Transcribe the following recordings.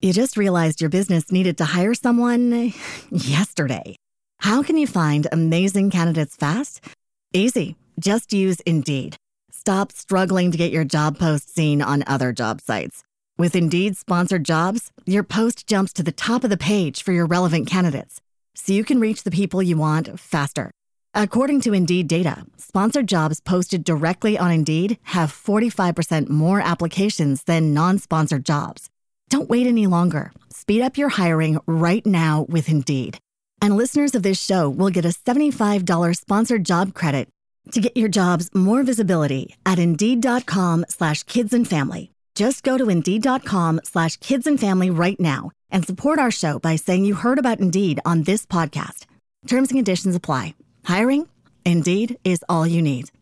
You just realized your business needed to hire someone yesterday. How can you find amazing candidates fast? Easy. Just use Indeed. Stop struggling to get your job post seen on other job sites. With Indeed sponsored jobs, your post jumps to the top of the page for your relevant candidates, so you can reach the people you want faster. According to Indeed data, sponsored jobs posted directly on Indeed have 45% more applications than non-sponsored jobs. Don't wait any longer. Speed up your hiring right now with Indeed. And listeners of this show will get a $75 sponsored job credit to get your jobs more visibility at Indeed.com/kidsandfamily. Just go to Indeed.com/kidsandfamily right now and support our show by saying you heard about Indeed on this podcast. Terms and conditions apply. Hiring? Indeed is all you need.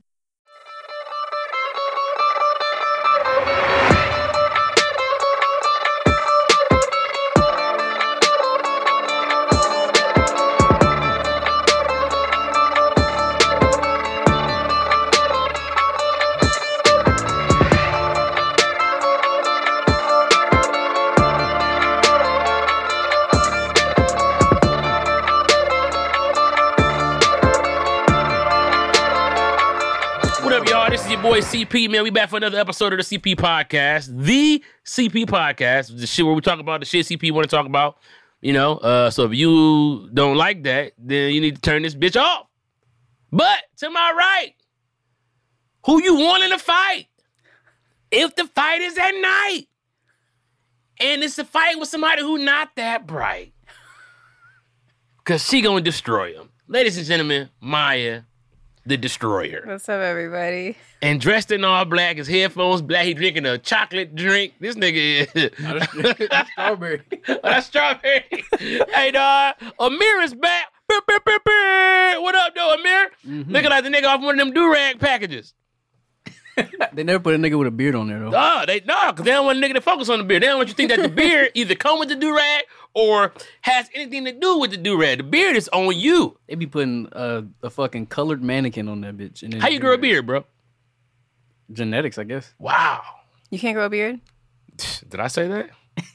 This is your boy CP, man. We back for another episode of the CP Podcast. The CP Podcast, the shit where we talk about the shit CP want to talk about. You know, so if you don't like that, then you need to turn this bitch off. But to my right, who you want in a fight? If the fight is at night, and it's a fight with somebody who not that bright, because she gonna destroy him. Ladies and gentlemen, Maya, the Destroyer. What's up, everybody? And dressed in all black, his headphones black, he drinking a chocolate drink. This nigga is... That's strawberry. That's strawberry. Hey, dog, Amir is back. What up, though, Amir? Mm-hmm. Looking like the nigga off one of them do-rag packages. They never put a nigga with a beard on there, though. No, because they don't want a nigga to focus on the beard. They don't want you to think that the beard either come with the do-rag or has anything to do with the do-rag. The beard is on you. They be putting a fucking colored mannequin on that bitch. And how you grow a beard, bro? Genetics, I guess. Wow. You can't grow a beard? Did I say that?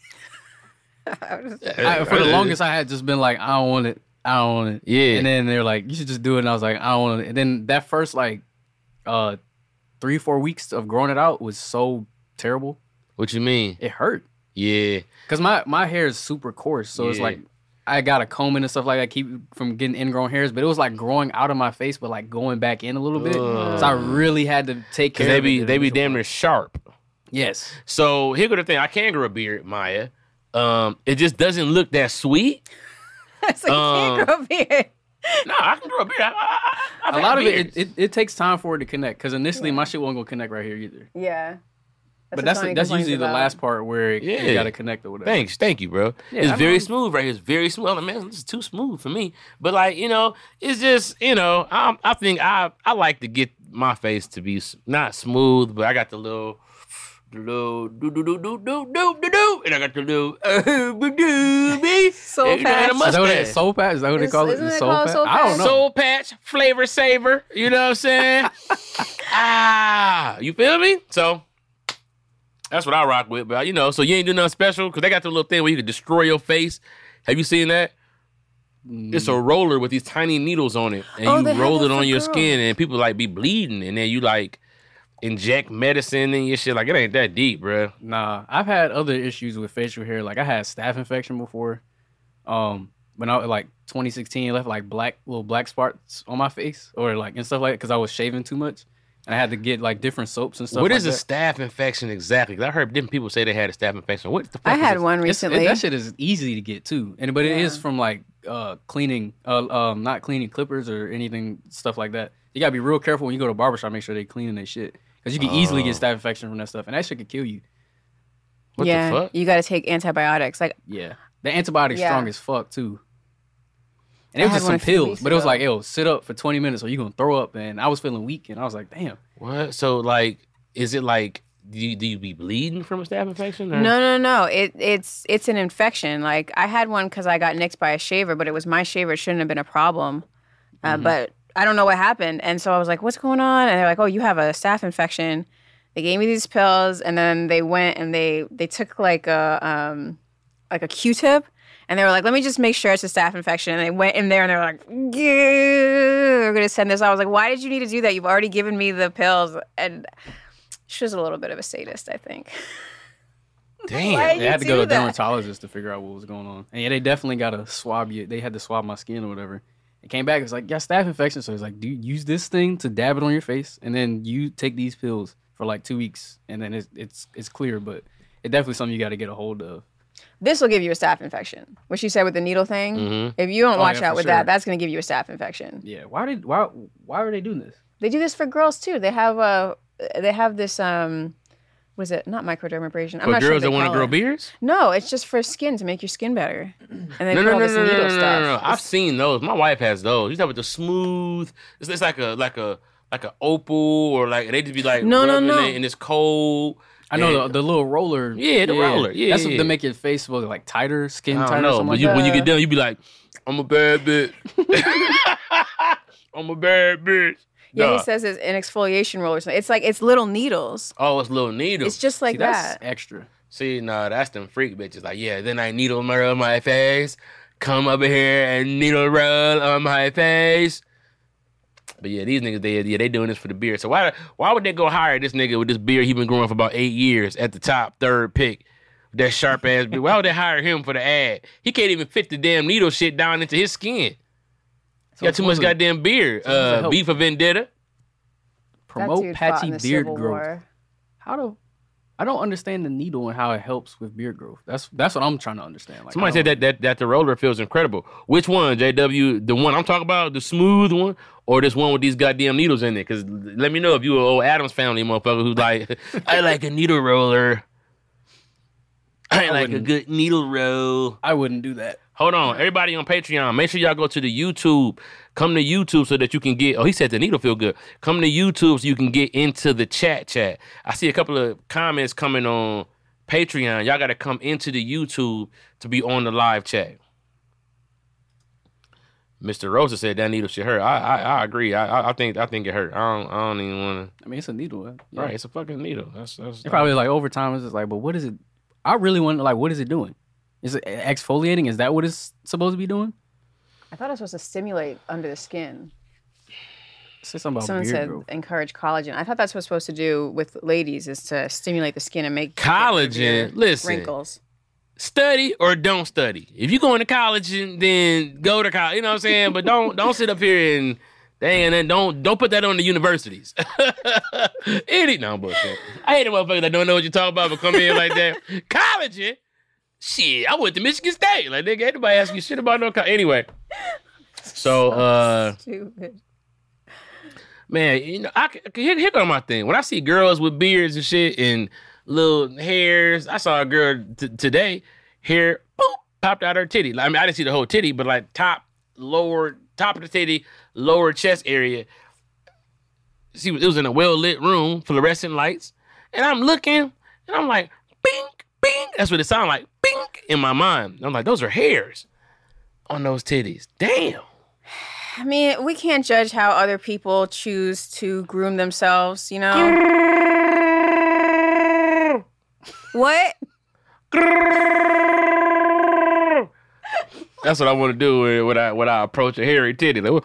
For the longest, I had just been like, I don't want it. I don't want it. Yeah. And then they're like, you should just do it. And I was like, I don't want it. And then that first, 3-4 weeks of growing it out was so terrible. What you mean? It hurt. Yeah. Because my hair is super coarse. So it's like, I got a comb and stuff like that, keep from getting ingrown hairs. But it was like growing out of my face, but like going back in a little bit. So I really had to take care of it. They be damn near sharp. Yes. So here go the thing. I can grow a beard, Maya. It just doesn't look that sweet. So you can't grow a beard. No, I can grow a beard. A lot of it takes time for it to connect. Because initially, my shit wasn't going to connect right here either. Yeah. But that's usually the last part where you got to connect or whatever. Thank you, bro. Yeah, it's very smooth right here. It's very smooth. I'm like, man, this is too smooth for me. But like, it's just, I think I like to get my face to be not smooth, but I got the little do do do do do do do do, and I got the little soul patch. Soul patch? Is that what they call it? Soul patch? I don't know. Soul patch, flavor saver. You know what I'm saying? You feel me? So that's what I rock with. But so you ain't do nothing special because they got the little thing where you can destroy your face. Have you seen that? It's a roller with these tiny needles on it, and you roll it on your skin, and people like be bleeding, and then you like inject medicine in your shit. Like, it ain't that deep, bro. Nah, I've had other issues with facial hair. Like, I had staph infection before. When I was 2016, I left little black spots on my face or and stuff like that because I was shaving too much. And I had to get different soaps and stuff. What is a staph infection exactly? 'Cause I heard different people say they had a staph infection. What the fuck? I had one recently. That shit is easy to get too, but it is from cleaning, not cleaning clippers or anything stuff like that. You gotta be real careful when you go to a barbershop. Make sure they cleaning their shit because you can easily get staph infection from that stuff, and that shit could kill you. What the fuck? You gotta take antibiotics. The antibiotics strong as fuck too. And it was just some pills, but it was like, sit up for 20 minutes or you're going to throw up. And I was feeling weak, and I was like, damn. What? So, is it do you be bleeding from a staph infection? Or? No. It's an infection. I had one because I got nicked by a shaver, but it was my shaver. It shouldn't have been a problem. But I don't know what happened. And so I was like, what's going on? And they're like, oh, you have a staph infection. They gave me these pills, and then they went and they took like a Q-tip, and they were like, let me just make sure it's a staph infection. And they went in there and they were like, yeah, we're gonna send this. I was like, why did you need to do that? You've already given me the pills. And she was a little bit of a sadist, I think. Damn. Why They had to you go to a do that? dermatologist to figure out what was going on. And yeah, they definitely got to swab you. They had to swab my skin or whatever. It came back. It was like, yeah, staph infection. So it's like, do you use this thing to dab it on your face, and then you take these pills for like 2 weeks, and then it's clear. But it's definitely something you got to get a hold of. This will give you a staph infection. What she said with the needle thing. Mhm. If you don't watch yeah, out for with sure. that, that's going to give you a staph infection. Yeah. Why are they doing this? They do this for girls too. They have this what is it? Not microdermabrasion. I'm For not sure girls what they that want to call grow it. beards? No, it's just for skin to make your skin better. And they No, put no, all no, this no, no, needle no, stuff. no, no. I've seen those. My wife has those. You talking about the smooth? It's like a opal, or like they just be like No, rubbing no. it and it's cold. I know and- the little roller. Yeah, the roller. Yeah, That's what yeah. to make your face look like tighter, skin I don't tighter. know, Something but like you, that. when you get done, you be like, I'm a bad bitch. I'm a bad bitch. Yeah, Duh. he says it's an exfoliation roller. It's little needles. Oh, it's little needles. It's just like See, that's that. extra. See, no, that's them freak bitches. Like, yeah, then I needle roll my face. Come over here and needle roll on my face. But yeah, these niggas, they doing this for the beard. So why would they go hire this nigga with this beard he been growing for about 8 years at the top, third pick? That sharp ass beard. Why would they hire him for the ad? He can't even fit the damn needle shit down into his skin. He got too much goddamn beard. supposed to help. B for Vendetta. Promote That dude fought patchy in the beard Civil growth. War. I don't understand the needle and how it helps with beard growth. That's what I'm trying to understand. Like, Somebody I said don't- that the roller feels incredible. Which one, JW? The one I'm talking about, the smooth one, or this one with these goddamn needles in it? Because let me know if you an old Adams Family motherfucker who's like, I like a needle roller. I like a wouldn't. good needle roll. I wouldn't do that. Hold on, everybody on Patreon, make sure y'all go to the YouTube. Come to YouTube so that you can get. Oh, he said the needle feel good. Come to YouTube so you can get into the chat. I see a couple of comments coming on Patreon. Y'all got to come into the YouTube to be on the live chat. Mr. Rosa said that needle shit hurt. I agree. I think it hurt. I don't even want I mean, it's a needle. to. Yeah. Right, it's a fucking needle. That's It probably like over time it's just like, but what is it? I really want to like, what is it doing? Is it exfoliating? Is that what it's supposed to be doing? I thought it was supposed to stimulate under the skin. Say something about Someone beard said growth. encourage collagen. I thought that's what it's supposed to do with ladies is to stimulate the skin and make Collagen. beard Listen. wrinkles. Study or don't study. If you going to college, then go to college. You know what I'm saying? But don't sit up here and don't put that on the universities. No bullshit. I hate the motherfuckers that don't know what you're talking about but come in like that. College? Shit, I went to Michigan State. Like, nigga, ain't nobody asking you shit about no college. Anyway. So, Stupid. man, you know, here go my thing. When I see girls with beards and shit and little hairs, I saw a girl today, hair, boop, popped out her titty. I mean, I didn't see the whole titty, but like top of the titty, lower chest area. It was in a well-lit room, fluorescent lights. And I'm looking, and I'm like, bing, bing. That's what it sounded like, bing, in my mind. I'm like, those are hairs on those titties. Damn. I mean, we can't judge how other people choose to groom themselves, you know? What? That's what I want to do when I approach a hairy titty. Like,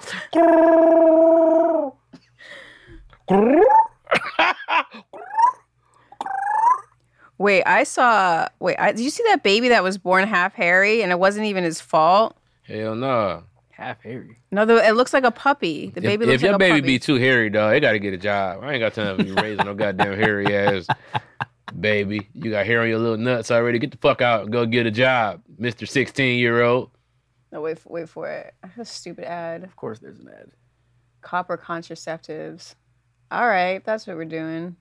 Wait, did you see that baby that was born half hairy and it wasn't even his fault? hell no. Half hairy. No, it looks like a puppy. The baby If looks your like a baby puppy. be too hairy, dog, they got to get a job. I ain't got time for you raising no goddamn hairy ass baby. You got hair on your little nuts already. Get the fuck out and go get a job, Mr. 16-year-old. No, wait for it. That's a stupid ad. Of course, there's an ad. Copper contraceptives. All right, that's what we're doing.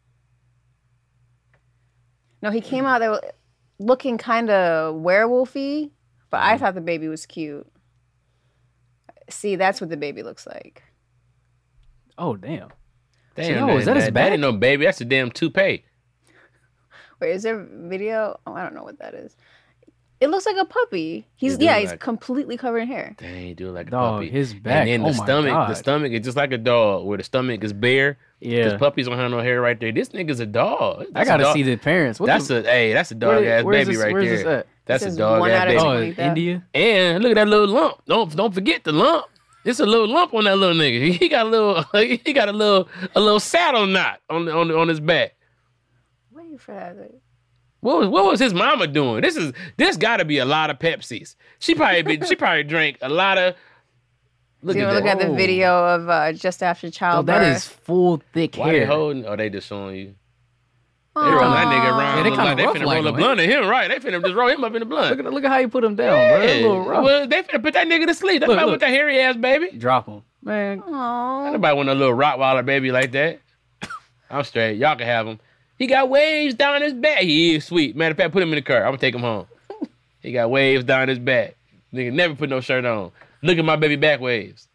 No, he came out there looking kind of werewolfy, but I thought the baby was cute. See, that's what the baby looks like. Oh damn. Damn, Yo, is that his that back? ain't no baby. That's a damn toupee. Wait, is there video? Oh, I don't know what that is. It looks like a puppy. He's do he's like- completely covered in hair. Dang, he do like a Dog, puppy. his back. And then the oh my God. stomach is just like a dog, where the stomach is bare. Yeah. Because puppies don't have no hair right there. This nigga's a dog. I gotta see the parents. What That's the, that's a dog ass where's baby this- right where's there. this at? That's This a is dog 1 ass out of baby. 20. Oh, India. And look at that little lump. Don't forget the lump. It's a little lump on that little nigga. He got a little saddle knot on his back. Wait for that. What was his mama doing? This got to be a lot of Pepsis. She probably drank a lot of. Look Do you at look that. at the video of just after Oh, childbirth? that is full thick Why they hair. holding? Oh, they just showing you. They Aw. rolling that nigga around. Yeah, they look kinda like they rough finna like roll a him, blunt at him, right? They finna just roll him up in the blunt. Look at how you put him down, bro. That's a little rough. Well, they finna put that nigga to sleep. That's Look, about look. with that hairy ass baby. Drop him, man. Aw. Nobody want a little Rottweiler baby like that. I'm straight. Y'all can have him. He got waves down his back. He is sweet. Matter of fact, put him in the car. I'm gonna take him home. He got waves down his back. Nigga never put no shirt on. Look at my baby back waves.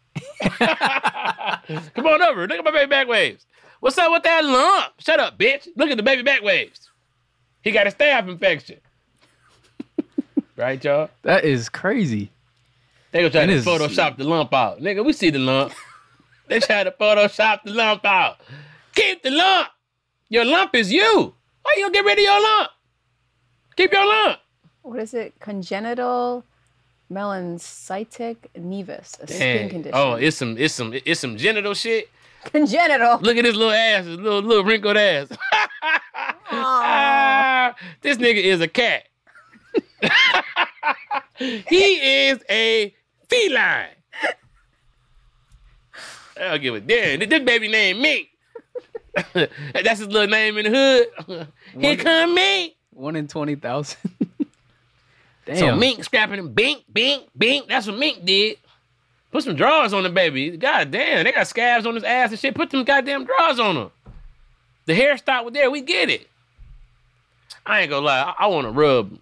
Come on over. Look at my baby back waves. What's up with that lump? Shut up, bitch. Look at the baby back waves. He got a staph infection. Right, y'all? That is crazy. They gonna try That to is- Photoshop the lump out. Nigga, we see the lump. They try to Photoshop the lump out. Keep the lump. Your lump is you. Why you gonna get rid of your lump? Keep your lump. What is it? Congenital melancytic nevus, a skin Dang. condition. Oh, it's some genital shit. congenital. Look at his little ass, his little wrinkled ass. This nigga is a cat. He is a feline. I don't give a damn. This baby named Mink. That's his little name in the hood. Here come Mink. 1 in 20,000. Damn. So Mink scrapping him, bink, bink, bink. That's what Mink did. Put some drawers on the baby. God damn, they got scabs on his ass and shit. Put them goddamn drawers on him. The hair stopped with there. We get it. I ain't gonna lie. I want to rub.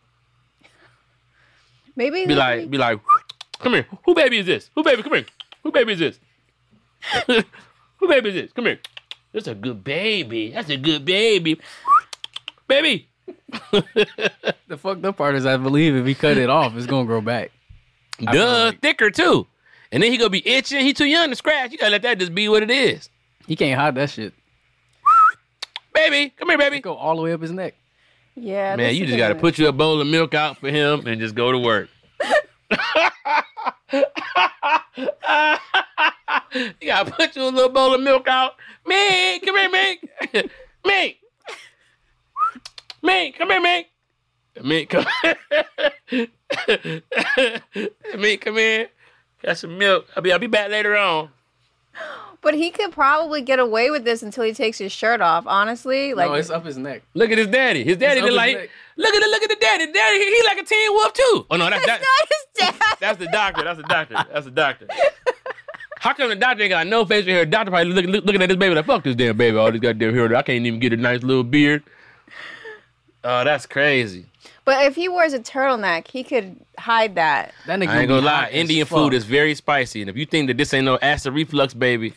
Maybe Be like, come here. Who baby is this? Who baby? Come here. Who baby is this? Who baby is this? Come here. That's a good baby. That's a good baby. Baby. The fucked up part is I believe if he cut it off, it's gonna grow back. I feel Duh, like- thicker too. And then he gonna be itching. He too young to scratch. You gotta let that just be what it is. He can't hide that shit. Baby, come here, baby. It go all the way up his neck. yeah. Man, this you is just gotta gonna- put you a bowl of milk out for him and just go to work. You gotta put you a little bowl of milk out. Mink, come here, Mink. Mink. Mink, come here, Mink. Mink, come here. Mink, come here. Got some milk. I'll be back later on. But he could probably get away with this until he takes his shirt off. Honestly, like No, it's up his neck. Look at his daddy. His daddy It's look up his like neck. look at the daddy. Daddy, he like a teen wolf too. Oh no, that's not his dad. That's the doctor. That's the doctor. That's the doctor. How come the doctor ain't got no facial hair? Doctor probably looking at this baby like, fuck this damn baby. All this goddamn hair. I can't even get a nice little beard. Oh, that's crazy. But if he wears a turtleneck, he could hide that. That nigga I ain't be gonna lie. hot as Indian fuck. food is very spicy. And if you think that this ain't no acid reflux, baby.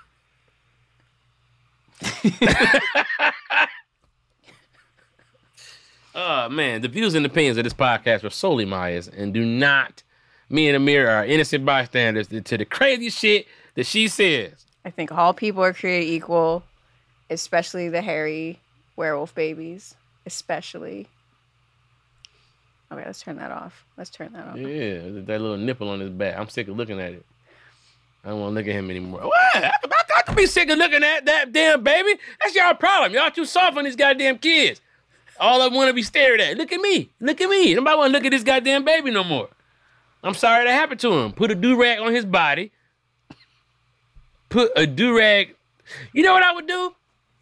Oh, man. The views and opinions of this podcast are solely Maya's and do not, me and Amir are innocent bystanders to the crazy shit that she says. I think all people are created equal, especially the hairy werewolf babies, especially. Okay, let's turn that off. Let's turn that off. Yeah, that little nipple on his back. I'm sick of looking at it. I don't want to look at him anymore. What? I could be sick of looking at that damn baby. That's y'all problem. Y'all too soft on these goddamn kids. All I want to be stared at. Look at me. Look at me. Nobody want to look at this goddamn baby no more. I'm sorry that happened to him. Put a do-rag on his body. Put a do-rag. You know what I would do?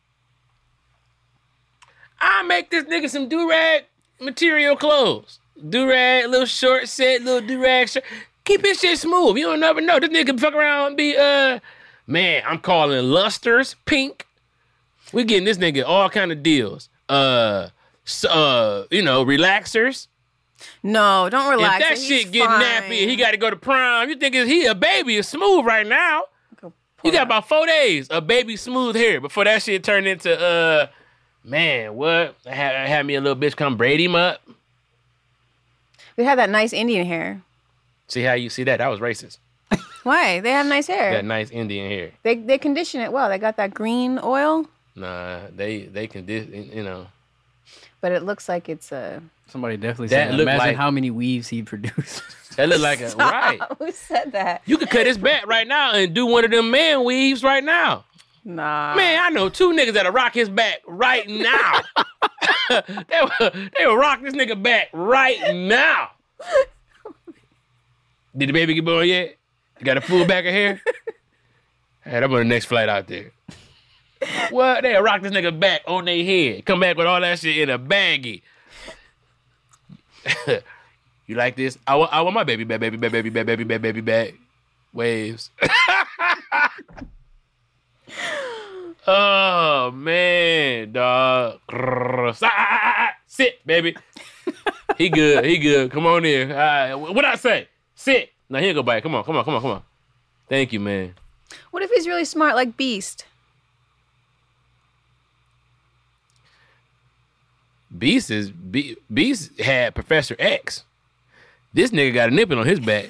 I make this nigga some do-rag material clothes. Do-rag, little short set, little do-rag shirt. Keep his shit smooth. You don't never know. This nigga can fuck around and be, man, I'm calling Lusters pink. We getting this nigga all kind of deals. Relaxers. No, don't relax. If that He's shit get fine. nappy and he got to go to prom, you think he a baby is smooth right now. Go You pull got it about 4 days of baby smooth hair before that shit turned into, man, what? I had me a little bitch come braid him up. They have that nice Indian hair. See how you see that? That was racist. Why? They have nice hair. That nice Indian hair. They condition it well. They got that green oil. Nah, they condition, you know. But it looks like it's a... Somebody definitely That said, look imagine like- how many weaves he produced. That look like a right. Who said that? You could cut his back right now and do one of them man weaves right now. Nah. Man, I know 2 niggas that'll rock his back right now. they will rock this nigga back right now. Did the baby get born yet? You got a full back of hair? Hey, I'm on the next flight out there. What? They'll rock this nigga back on their head. Come back with all that shit in a baggie. You like this? I want my baby back. Waves. Oh, man, dog. Sit, baby. He good. Come on in. What I say? Sit. Now, here go back. Come on. Thank you, man. What if he's really smart like Beast? Beast had Professor X. This nigga got a nipple on his back.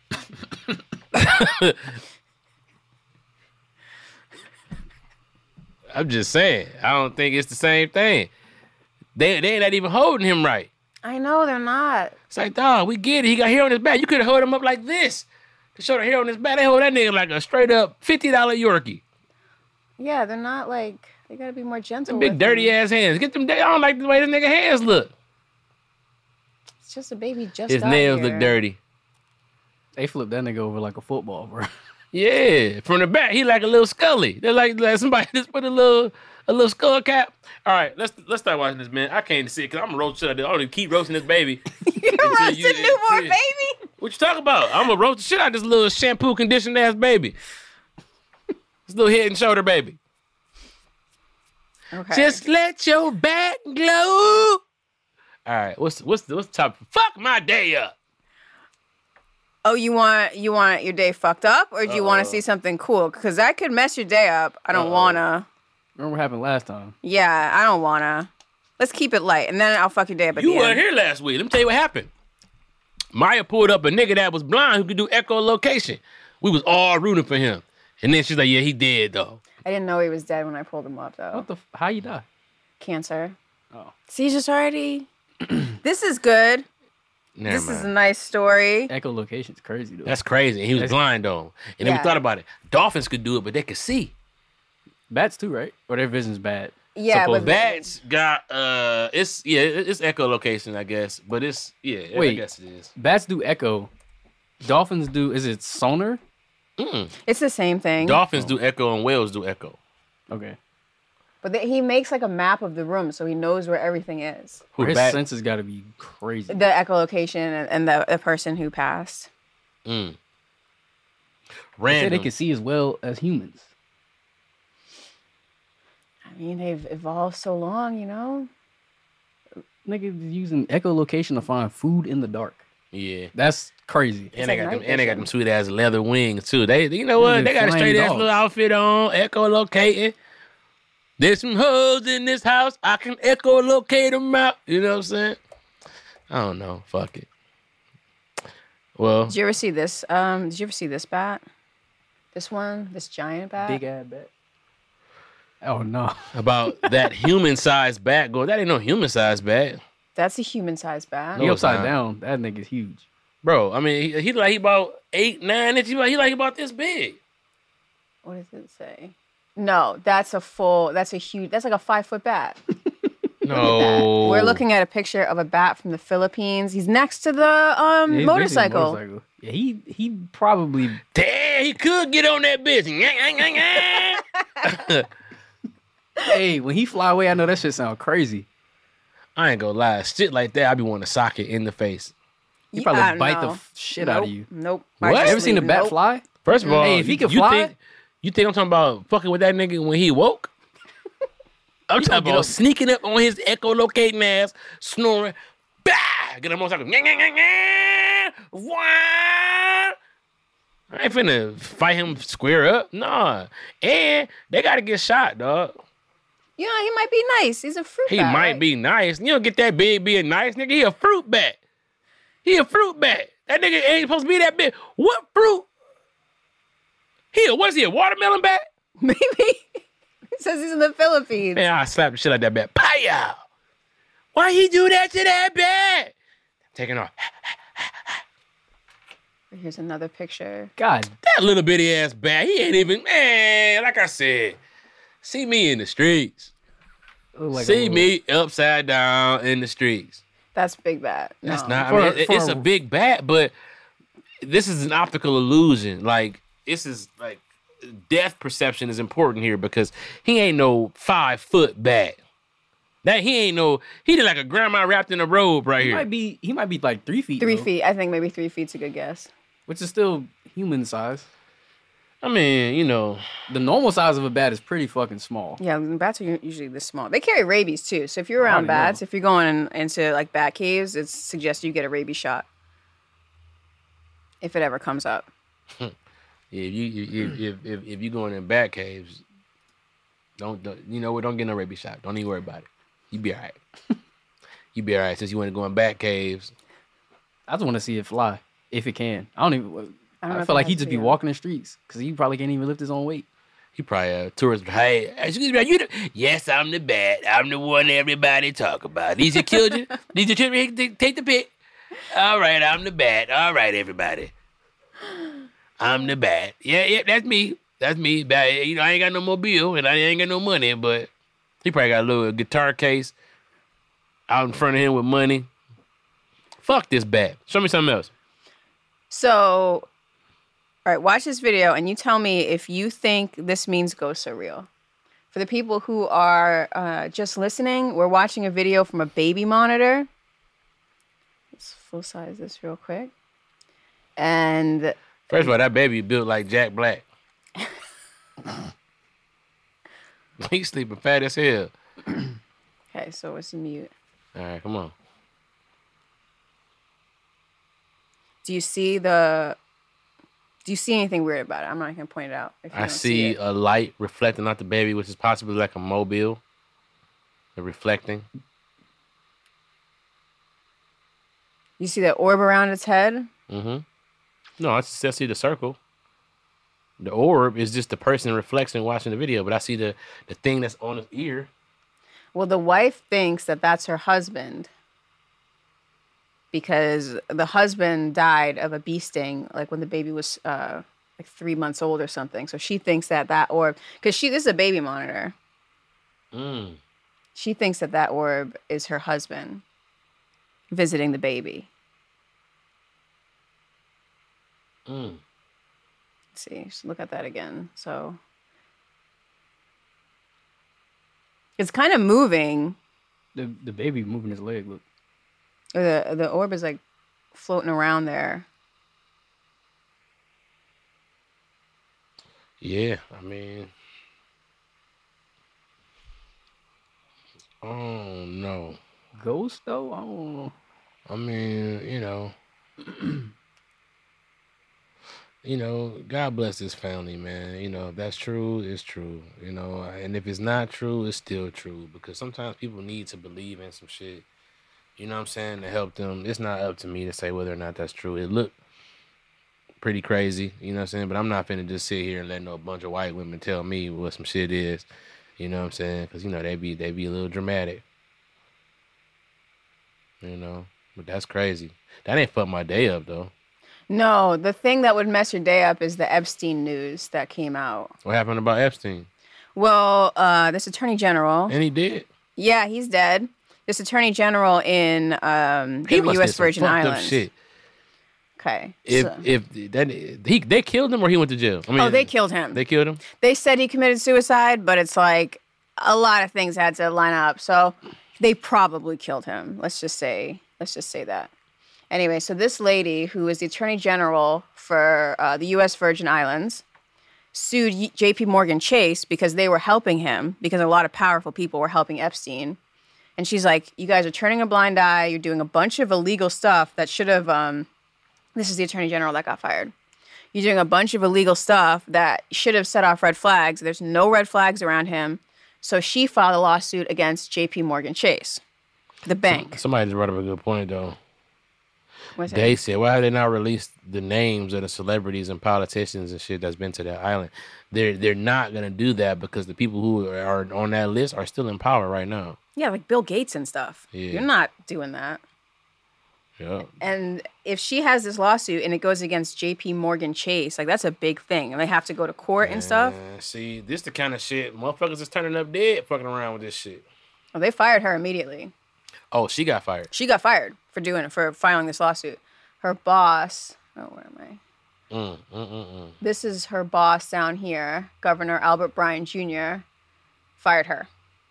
I'm just saying. I don't think it's the same thing. They not even holding him right. I know they're not. It's like, dog, we get it. He got hair on his back. You could have held him up like this to show the hair on his back. They hold that nigga like a straight up $50 Yorkie. Yeah, they're not like... They gotta be more gentle. Them big with dirty him. ass hands. Get them. I don't like the way this nigga hands look. It's just a baby just His got nails here. look dirty. They flipped that nigga over like a football, bro. Yeah, from the back, he like a little Scully. They're like somebody just put a little skull cap. All right, let's start watching this, man. I can't see it because I'm a roast shit. I want to keep roasting this baby. You're roasting newborn baby? What you talking about? I'm gonna roast the shit out of this little shampoo conditioned ass baby. This little head and shoulder baby. Okay. Just let your back glow. All right, what's the top? Fuck my day up. Oh, you want your day fucked up, or do you want to see something cool? Because that could mess your day up. I don't wanna. Remember what happened last time? Yeah, I don't wanna. Let's keep it light, and then I'll fuck your day up at You the weren't end. here last week. Let me tell you what happened. Maya pulled up a nigga that was blind who could do echolocation. We was all rooting for him. And then she's like, yeah, he dead, though. I didn't know he was dead when I pulled him up, though. How you die? Cancer. Oh. Seizures already. This is good. Never This is a mind. nice story. Echolocation's crazy, though. That's crazy. And he was blind, though. And then we Yeah. thought about it. Dolphins could do it, but they could see. Bats too, right? Or their vision's bad. Yeah, Suppose but bats got, it's echolocation, I guess. But it's, I Wait. guess it is. Bats do echo. Dolphins do, is it sonar? it's the same thing. Dolphins do echo and whales do echo. Okay. But he makes like a map of the room, so he knows where everything is. Who, His bat? senses got to be crazy. The echolocation and the person who passed. They say Random. they can see as well as humans. I mean, they've evolved so long, you know? Niggas using echolocation to find food in the dark. Yeah. That's crazy. And like they got them, night and they got vision. them sweet ass leather wings too. They, you know what? They're They got a flying straight ass dogs. little outfit on, echolocating. There's some hoes in this house. I can echolocate them out. You know what I'm saying? I don't know. Fuck it. Well, Did you ever see this? Did you ever see this bat? This one? This giant bat? Big ass bat. Oh no. about that human-sized bat going. That ain't no human-sized bat, That's a human-sized bat. No. He it's upside not. down. That nigga's huge. bro. I mean, he like he about 8-9 inches. He like about this big. What does it say? No, that's a huge, that's like a 5-foot bat. No, We're looking at a picture of a bat from the Philippines. He's next to the Yeah, he's motorcycle. basically a motorcycle. Yeah, he probably. Damn, he could get on that bitch. Hey, when he fly away, I know that shit sound crazy. I ain't gonna lie. Shit like that, I be wanting to sock it in the face. He probably Yeah, bite the no. shit out of you. Nope. What? I You Ever seen a leave. bat Nope. fly? First of all, Hey, if he could you fly- you think I'm talking about fucking with that nigga when he woke? I'm He gonna talking get about up- sneaking up on his echolocating ass, snoring, bah! Get him on motorcycle. Wah! I ain't finna fight him square up. Nah. And they gotta get shot, dog. You know, he might be nice. He's a fruit He bat, might right? be nice. You don't get that big being nice, nigga. He a fruit bat. He a fruit bat. That nigga ain't supposed to be that big. What fruit? What is he, a watermelon bat? Maybe. It says he's in the Philippines. Man, I slap the shit out that bat. Paya! Why he do that to that bat? Taking off. Here's another picture. God. That little bitty ass bat, he ain't even, man, like I said, see me in the streets. Like see me upside down in the streets. That's big bat. That's No. not, I mean, it's a big bat, but this is an optical illusion. Like, this is like, depth perception is important here because he ain't no 5 foot bat. He did like a grandma wrapped in a robe right here. He might be like 3 feet. 3 though, feet. I think maybe 3 feet's a good guess. which is still human size. I mean, you know, The normal size of a bat is pretty fucking small. Yeah, bats are usually this small. They carry rabies too. So if you're I around already bats, know. if you're going into like bat caves, it's suggested you get a rabies shot. If it ever comes up. if you going in bat caves, don't you know what? Don't get no rabies shot. Don't even worry about it. You be all right. You be all right since you want to go in bat caves. I just want to see it fly if it can. I don't know I if feel it like has he'd just to, be yeah. walking the streets because he probably can't even lift his own weight. He probably a tourist. Hey, excuse me, yes, I'm the bat. I'm the one everybody talk about. These your children? These your children? Take the pic. All right, I'm the bat. All right, everybody. I'm the bat. Yeah, that's me. That's me. Bat. You know, I ain't got no mobile and I ain't got no money, but he probably got a little guitar case out in front of him with money. Fuck this bat. Show me something else. So, all right, watch this video and you tell me if you think this means ghosts are real. For the people who are just listening, we're watching a video from a baby monitor. Let's full size this real quick. And First of all, that baby built like Jack Black. He's sleeping fat as hell. okay, so it's mute. All right, come on. Do you see anything weird about it? I'm not gonna point it out. If you I don't see it. a light reflecting off the baby, which is possibly like a mobile. They're reflecting. You see that orb around its head? Mm-hmm. No, I just see the circle. The orb is just the person reflecting watching the video, but I see the thing that's on his ear. Well, the wife thinks that that's her husband because the husband died of a bee sting, like when the baby was like 3 months old or something. So she thinks that orb, because this is a baby monitor. Mm. She thinks that orb is her husband visiting the baby. Mm. Let's see, just look at that again. So it's kind of moving. The baby moving his leg. Look, The orb is like floating around there. Yeah, I mean, oh no. ghost though. I don't know. I mean, you know, God bless this family, man. You know, if that's true, it's true. You know, and if it's not true, it's still true. Because sometimes people need to believe in some shit. You know what I'm saying? To help them. It's not up to me to say whether or not that's true. It looked pretty crazy, you know what I'm saying? But I'm not finna just sit here and let no bunch of white women tell me what some shit is. You know what I'm saying? Because, you know, they be a little dramatic. You know? But that's crazy. That ain't fucked my day up, though. No, the thing that would mess your day up is the Epstein news that came out. What happened about Epstein? Well, this attorney general. And he did. Yeah, he's dead. This attorney general in the U.S. Virgin Islands. Shit. Okay. They killed him or he went to jail? I mean, they killed him. They killed him? They said he committed suicide, but it's like a lot of things had to line up. So they probably killed him. Let's just say that. Anyway, so this lady, who is the attorney general for the U.S. Virgin Islands, sued J.P. Morgan Chase because they were helping him, because a lot of powerful people were helping Epstein. And she's like, you guys are turning a blind eye. You're doing a bunch of illegal stuff that should have, this is the attorney general that got fired. You're doing a bunch of illegal stuff that should have set off red flags. There's no red flags around him. So she filed a lawsuit against J.P. Morgan Chase, the bank. Somebody just brought up a good point, though. What's They it? said, why have they not released the names of the celebrities and politicians and shit that's been to that island? They're not gonna do that because the people who are on that list are still in power right now. Yeah, like Bill Gates and stuff. Yeah. You're not doing that. Yeah. And if she has this lawsuit and it goes against J.P. Morgan Chase, like that's a big thing, and they have to go to court and stuff. See, this the kind of shit motherfuckers is turning up dead fucking around with this shit. Well, they fired her immediately. Oh, she got fired. She got fired for filing this lawsuit. Her boss. Oh, where am I? This is her boss down here, Governor Albert Bryan Jr. Fired her.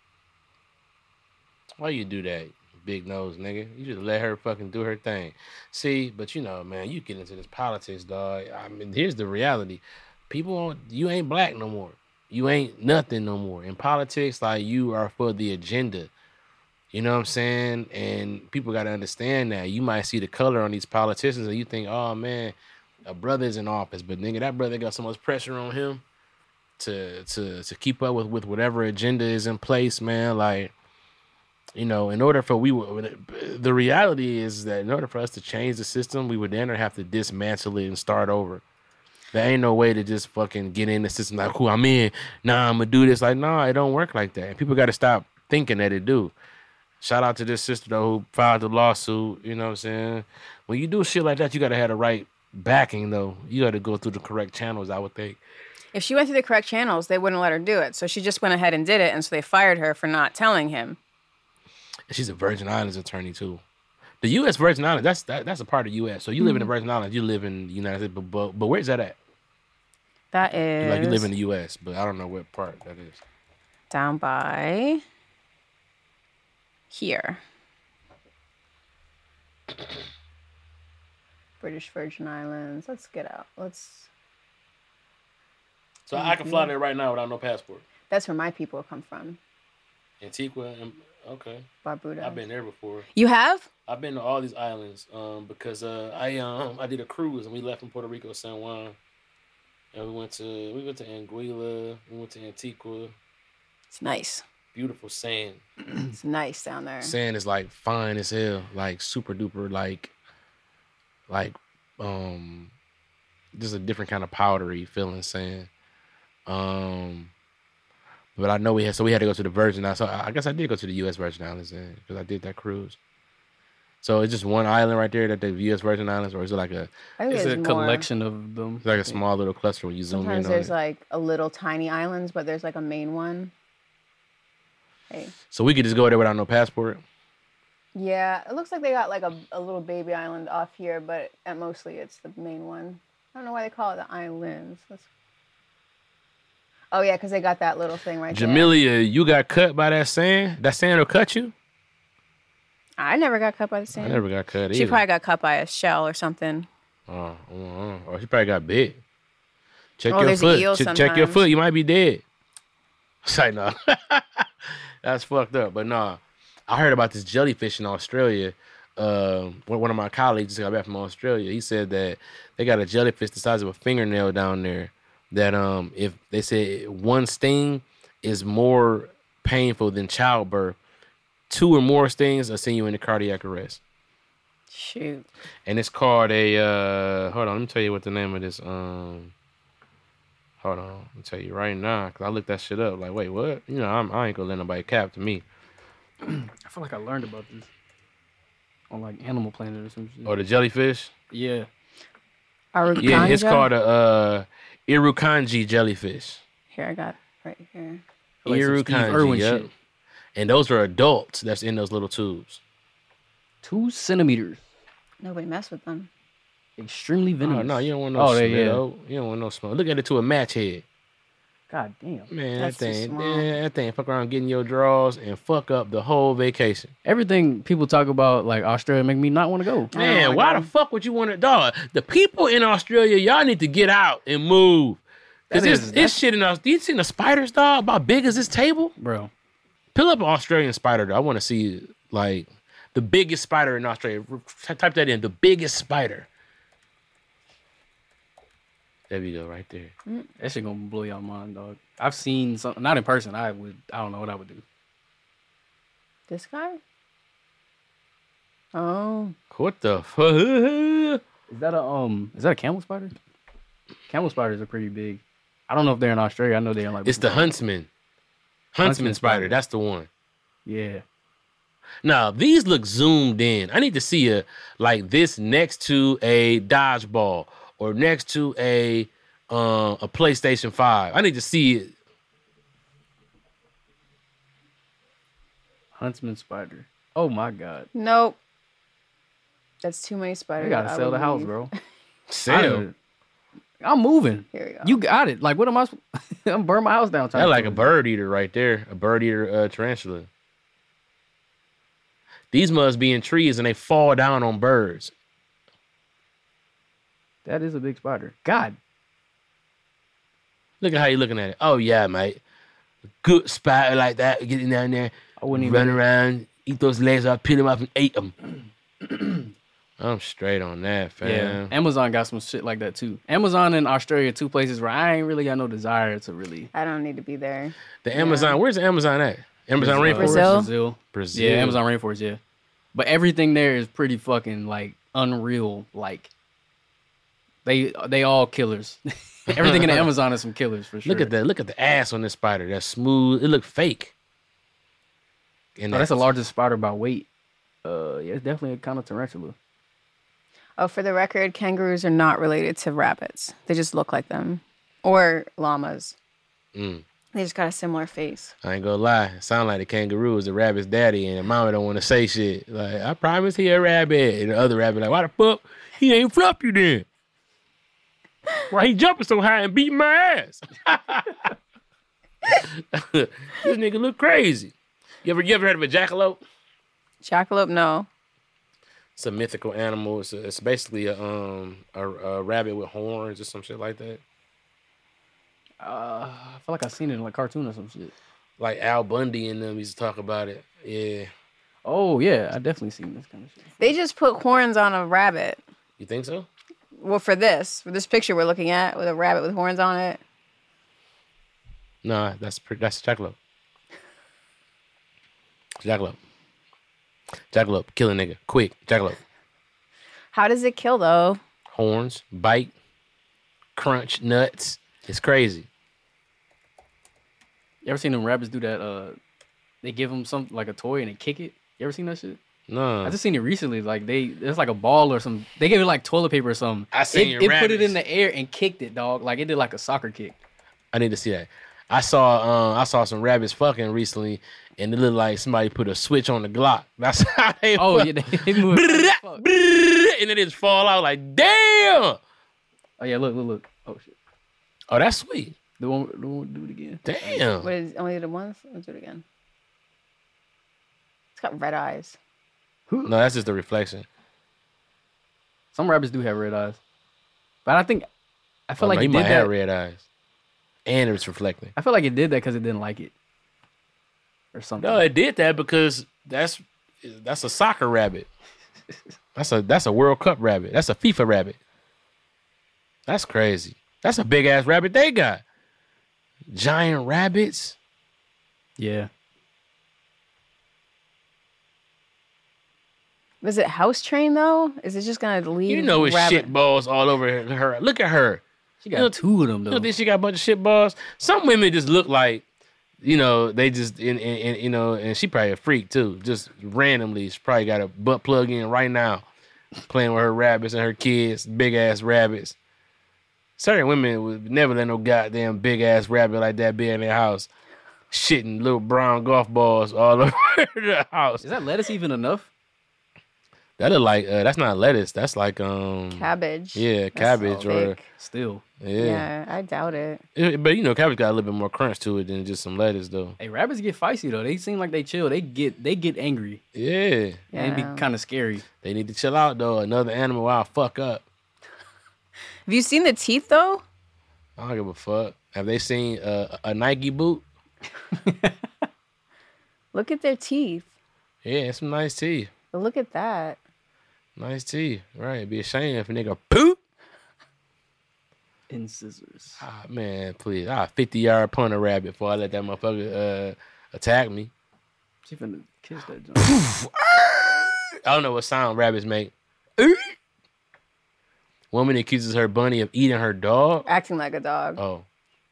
Why you do that, big nose nigga? You just let her fucking do her thing. See, but you know, man, you get into this politics, dog. I mean, here's the reality. You ain't black no more. You ain't nothing no more. In politics, like, you are for the agenda. You know what I'm saying? And people got to understand that. You might see the color on these politicians and you think, oh, man, a brother's in office. But, nigga, that brother got so much pressure on him to keep up with whatever agenda is in place, man. Like, you know, the reality is that in order for us to change the system, we would then have to dismantle it and start over. There ain't no way to just fucking get in the system like, cool, I'm in. Nah, I'm going to do this. Like, nah, it don't work like that. And people got to stop thinking that it do. Shout out to this sister, though, who filed the lawsuit. You know what I'm saying? When you do shit like that, you got to have the right backing, though. You got to go through the correct channels, I would think. If she went through the correct channels, they wouldn't let her do it. So she just went ahead and did it, and so they fired her for not telling him. And she's a Virgin Islands attorney, too. The U.S. Virgin Islands, that's a part of the U.S. So you live in the Virgin Islands, you live in the United States. But where's that at? That is... Like, you live in the U.S., but I don't know what part that is. Down by... here. British Virgin Islands. Let's get out. So I can fly there right now without no passport. That's where my people come from. Antigua, okay. Barbuda. I've been there before. You have? I've been to all these islands because I did a cruise and we left from Puerto Rico, San Juan, and we went to Anguilla, we went to Antigua. It's nice. Beautiful sand. It's nice down there. Sand is like fine as hell, like super duper, like just a different kind of powdery feeling sand. But I know we had to go to the Virgin Islands. So I guess I did go to the U.S. Virgin Islands then because I did that cruise. So it's just one island right there that the U.S. Virgin Islands, or is it like it's a collection of them? It's like a small little cluster when you zoom in on it. Sometimes there's like a little tiny islands, but there's like a main one. Hey. So we could just go there without no passport? Yeah, it looks like they got like a little baby island off here, but mostly it's the main one. I don't know why they call it the islands. Oh, yeah, because they got that little thing right there. Jamelia, you got cut by that sand? That sand will cut you? I never got cut by the sand. I never got cut either. She probably got cut by a shell or something. Or she probably got bit. Check your there's foot. eels Check your sometimes. foot. You might be dead. It's like, no. That's fucked up. But nah, I heard about this jellyfish in Australia. One of my colleagues just got back from Australia. He said that they got a jellyfish the size of a fingernail down there. That if they say one sting is more painful than childbirth, 2 or more stings will send you into cardiac arrest. Shoot. And it's called a hold on, let me tell you what the name of this hold on, let me tell you right now, because I looked that shit up. Like, wait, what? You know, I ain't gonna let nobody cap to me. I feel like I learned about this on like Animal Planet or some shit. Oh, the jellyfish? Yeah. Arukanja? Yeah, it's called a Irukandji jellyfish. Here, I got it right here. Like some Steve Irukandji, Irwin yep. shit. And those are adults that's in those little tubes. 2 centimeters. Nobody mess with them. Extremely venomous. Oh, no, you don't want no smell. yeah. You don't want no smell. Look at it to a match head. God damn. Man, That's too small. that thing fuck around getting your drawers and fuck up the whole vacation. Everything people talk about, like Australia, make me not want to go. Man, why the fuck would you want to, dog? The people in Australia, y'all need to get out and move. Because this shit in Australia, you seen the spiders, dog, about big as this table? Bro. Pull up an Australian spider, though. I want to see, like, the biggest spider in Australia. Type that in, the biggest spider. There we go, right there. That shit gonna blow your mind, dog. I've seen something, not in person. I don't know what I would do. This guy? Oh. What the fuck? Is that a camel spider? Camel spiders are pretty big. I don't know if they're in Australia. I know they're in like. It's the huntsman. Huntsman spider. That's the one. Yeah. Now, these look zoomed in. I need to see this next to a dodgeball or next to a PlayStation 5. I need to see it. Huntsman spider. Oh my god. Nope. That's too many spiders. You gotta I sell would the house, leave. bro. Sell. I'm moving. Here we go. You got it. Like, what am I? I'm burn my house down. That's like a bird eater right there. A bird eater tarantula. These must be in trees and they fall down on birds. That is a big spider. God. Look at how you looking at it. Oh, yeah, mate. Good spider like that. Getting down there. I wouldn't even run around, eat those legs up, peel them up and ate them. I'm straight on that, fam. Yeah. Amazon got some shit like that too. Amazon and Australia, two places where I ain't really got no desire to really. I don't need to be there. The Amazon, where's the Amazon at? Amazon Rainforest? Brazil? Yeah, Amazon Rainforest, yeah. But everything there is pretty fucking like unreal. Like they all killers. Everything in the Amazon is some killers for sure. Look at that. Look at the ass on this spider. That's smooth. It look fake. And that's the largest spider by weight. Yeah, it's definitely a kind of tarantula. Oh, for the record, kangaroos are not related to rabbits. They just look like them. Or llamas. Mm. They just got a similar face. I ain't gonna lie. It sound like the kangaroo is the rabbit's daddy, and the mama don't want to say shit. Like, I promise he a rabbit. And the other rabbit like, why the fuck he ain't fluff you then? Why he jumping so high and beating my ass? This nigga look crazy. You ever heard of a jackalope? Jackalope, no. It's a mythical animal. It's basically a rabbit with horns or some shit like that. I feel like I've seen it in like cartoon or some shit. Like Al Bundy and them used to talk about it. Yeah. Oh yeah, I definitely seen this kind of shit. They just put horns on a rabbit. You think so? Well, for this picture we're looking at with a rabbit with horns on it. Nah, that's jackalope. Jackalope. Jackalope, kill a nigga, quick. Jackalope. How does it kill though? Horns, bite, crunch, nuts. It's crazy. You ever seen them rabbits do that? They give them something like a toy and they kick it. You ever seen that shit? No. I just seen it recently. Like it's like a ball or something. They gave it like toilet paper or something. I seen it put it in the air and kicked it, dog. Like it did like a soccer kick. I need to see that. I saw some rabbits fucking recently, and it looked like somebody put a switch on the Glock. That's how they. Oh yeah, they move. And then it just fall out like damn. Oh yeah, look. Oh shit. Oh, that's sweet. The one do it again. Damn. What is only the once? Let's do it again. It's got red eyes. No, that's just the reflection. Some rabbits do have red eyes, but I feel like he it might did have that. red eyes, and it's reflecting. I feel like it did that because it didn't like it, or something. No, it did that because that's a soccer rabbit. That's a World Cup rabbit. That's a FIFA rabbit. That's crazy. That's a big ass rabbit they got. Giant rabbits. Yeah. Was it house trained though? Is it just gonna leave? You know it's rabbit? shit balls all over her. Look at her. She got two of them You though. don't think she got a bunch of shit balls? Some women just look like, they just and she probably a freak too. Just randomly, she probably got a butt plug in right now, playing with her rabbits and her kids, big ass rabbits. Certain women would never let no goddamn big ass rabbit like that be in their house, shitting little brown golf balls all over the house. Is that lettuce even enough? That look like that's not lettuce. That's like Cabbage. Yeah, That's cabbage so or thick. still. Yeah, I doubt it. But cabbage got a little bit more crunch to it than just some lettuce though. Hey, rabbits get feisty though. They seem like they chill. They get angry. Yeah. It'd be kind of scary. They need to chill out though. Another animal, I'll fuck up. Have you seen the teeth though? I don't give a fuck. Have they seen a Nike boot? Look at their teeth. Yeah, it's some nice teeth. But look at that. Nice teeth. Right. It'd be a shame if a nigga poop. In scissors. Ah, man, please. 50-yard punt a rabbit before I let that motherfucker attack me. She finna kiss that joint. I don't know what sound rabbits make. Woman accuses her bunny of eating her dog. Acting like a dog. Oh.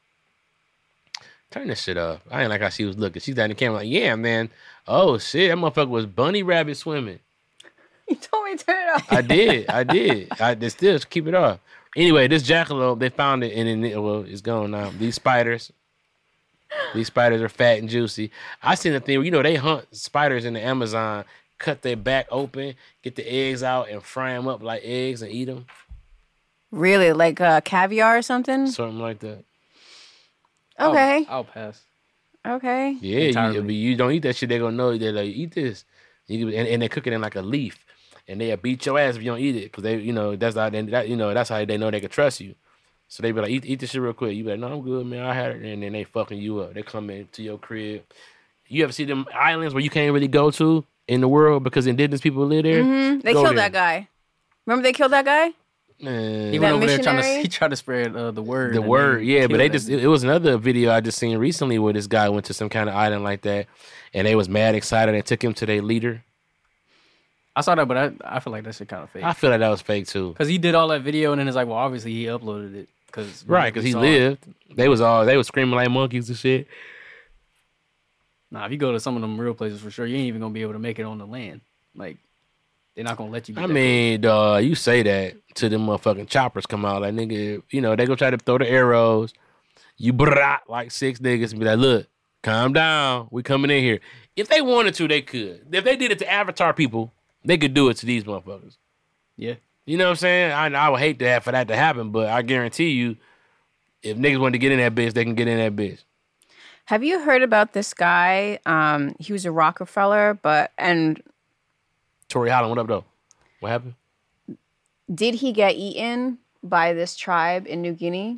Turn this shit off. I ain't like how she was looking. She's down the camera like, yeah, man. Oh, shit. That motherfucker was bunny rabbit swimming. You told me to turn it off. I did. I still keep it off. Anyway, this jackalope, they found it and it's gone now. These spiders are fat and juicy. I seen a thing where, they hunt spiders in the Amazon, cut their back open, get the eggs out and fry them up like eggs and eat them. Really? Like caviar or something? Something like that. Okay. I'll pass. Okay. Yeah, you don't eat that shit. They're going to know. They're like, eat this. And they cook it in like a leaf. And they'll beat your ass if you don't eat it. Because that's how they know they can trust you. So they be like, eat this shit real quick. You be like, no, I'm good, man. I had it. And then they fucking you up. They come into your crib. You ever see them islands where you can't really go to in the world because indigenous people live there? Mm-hmm. They killed that guy. Remember they killed that guy? Man. He went over missionary? there tried to spread the word. The word, yeah. But it was another video I just seen recently where this guy went to some kind of island like that. And they was mad excited. They took him to their leader. I saw that, but I feel like that shit kind of fake. I feel like that was fake too. Because he did all that video and then it's like, well, obviously he uploaded it. Because he lived. They was screaming like monkeys and shit. Nah, if you go to some of them real places for sure, you ain't even gonna be able to make it on the land. Like, they're not gonna let you. You say that to them motherfucking choppers come out like nigga. They go try to throw the arrows. You like 6 niggas and be like, look, calm down. We coming in here. If they wanted to, they could. If they did it to Avatar people, they could do it to these motherfuckers. Yeah. You know what I'm saying? I would hate for that to happen, but I guarantee you, if niggas wanted to get in that bitch, they can get in that bitch. Have you heard about this guy? He was a Rockefeller, and Tory Holland, what up though? What happened? Did he get eaten by this tribe in New Guinea?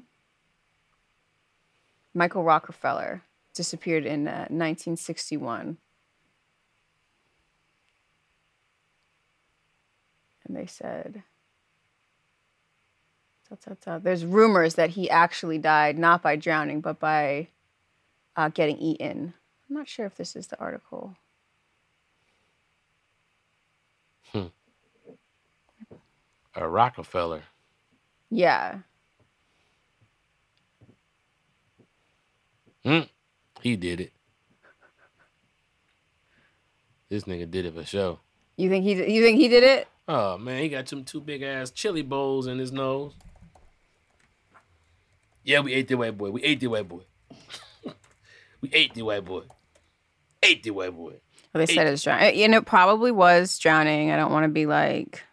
Michael Rockefeller disappeared in 1961. And they said, there's rumors that he actually died not by drowning, but by getting eaten. I'm not sure if this is the article. A Rockefeller. Yeah. He did it. This nigga did it for sure. You think he did it? Oh man, he got two big ass chili bowls in his nose. Yeah, we ate the white boy. We ate the white boy. We ate the white boy. Ate the white boy. Well, they said it's drowning. It probably was drowning. I don't want to be like.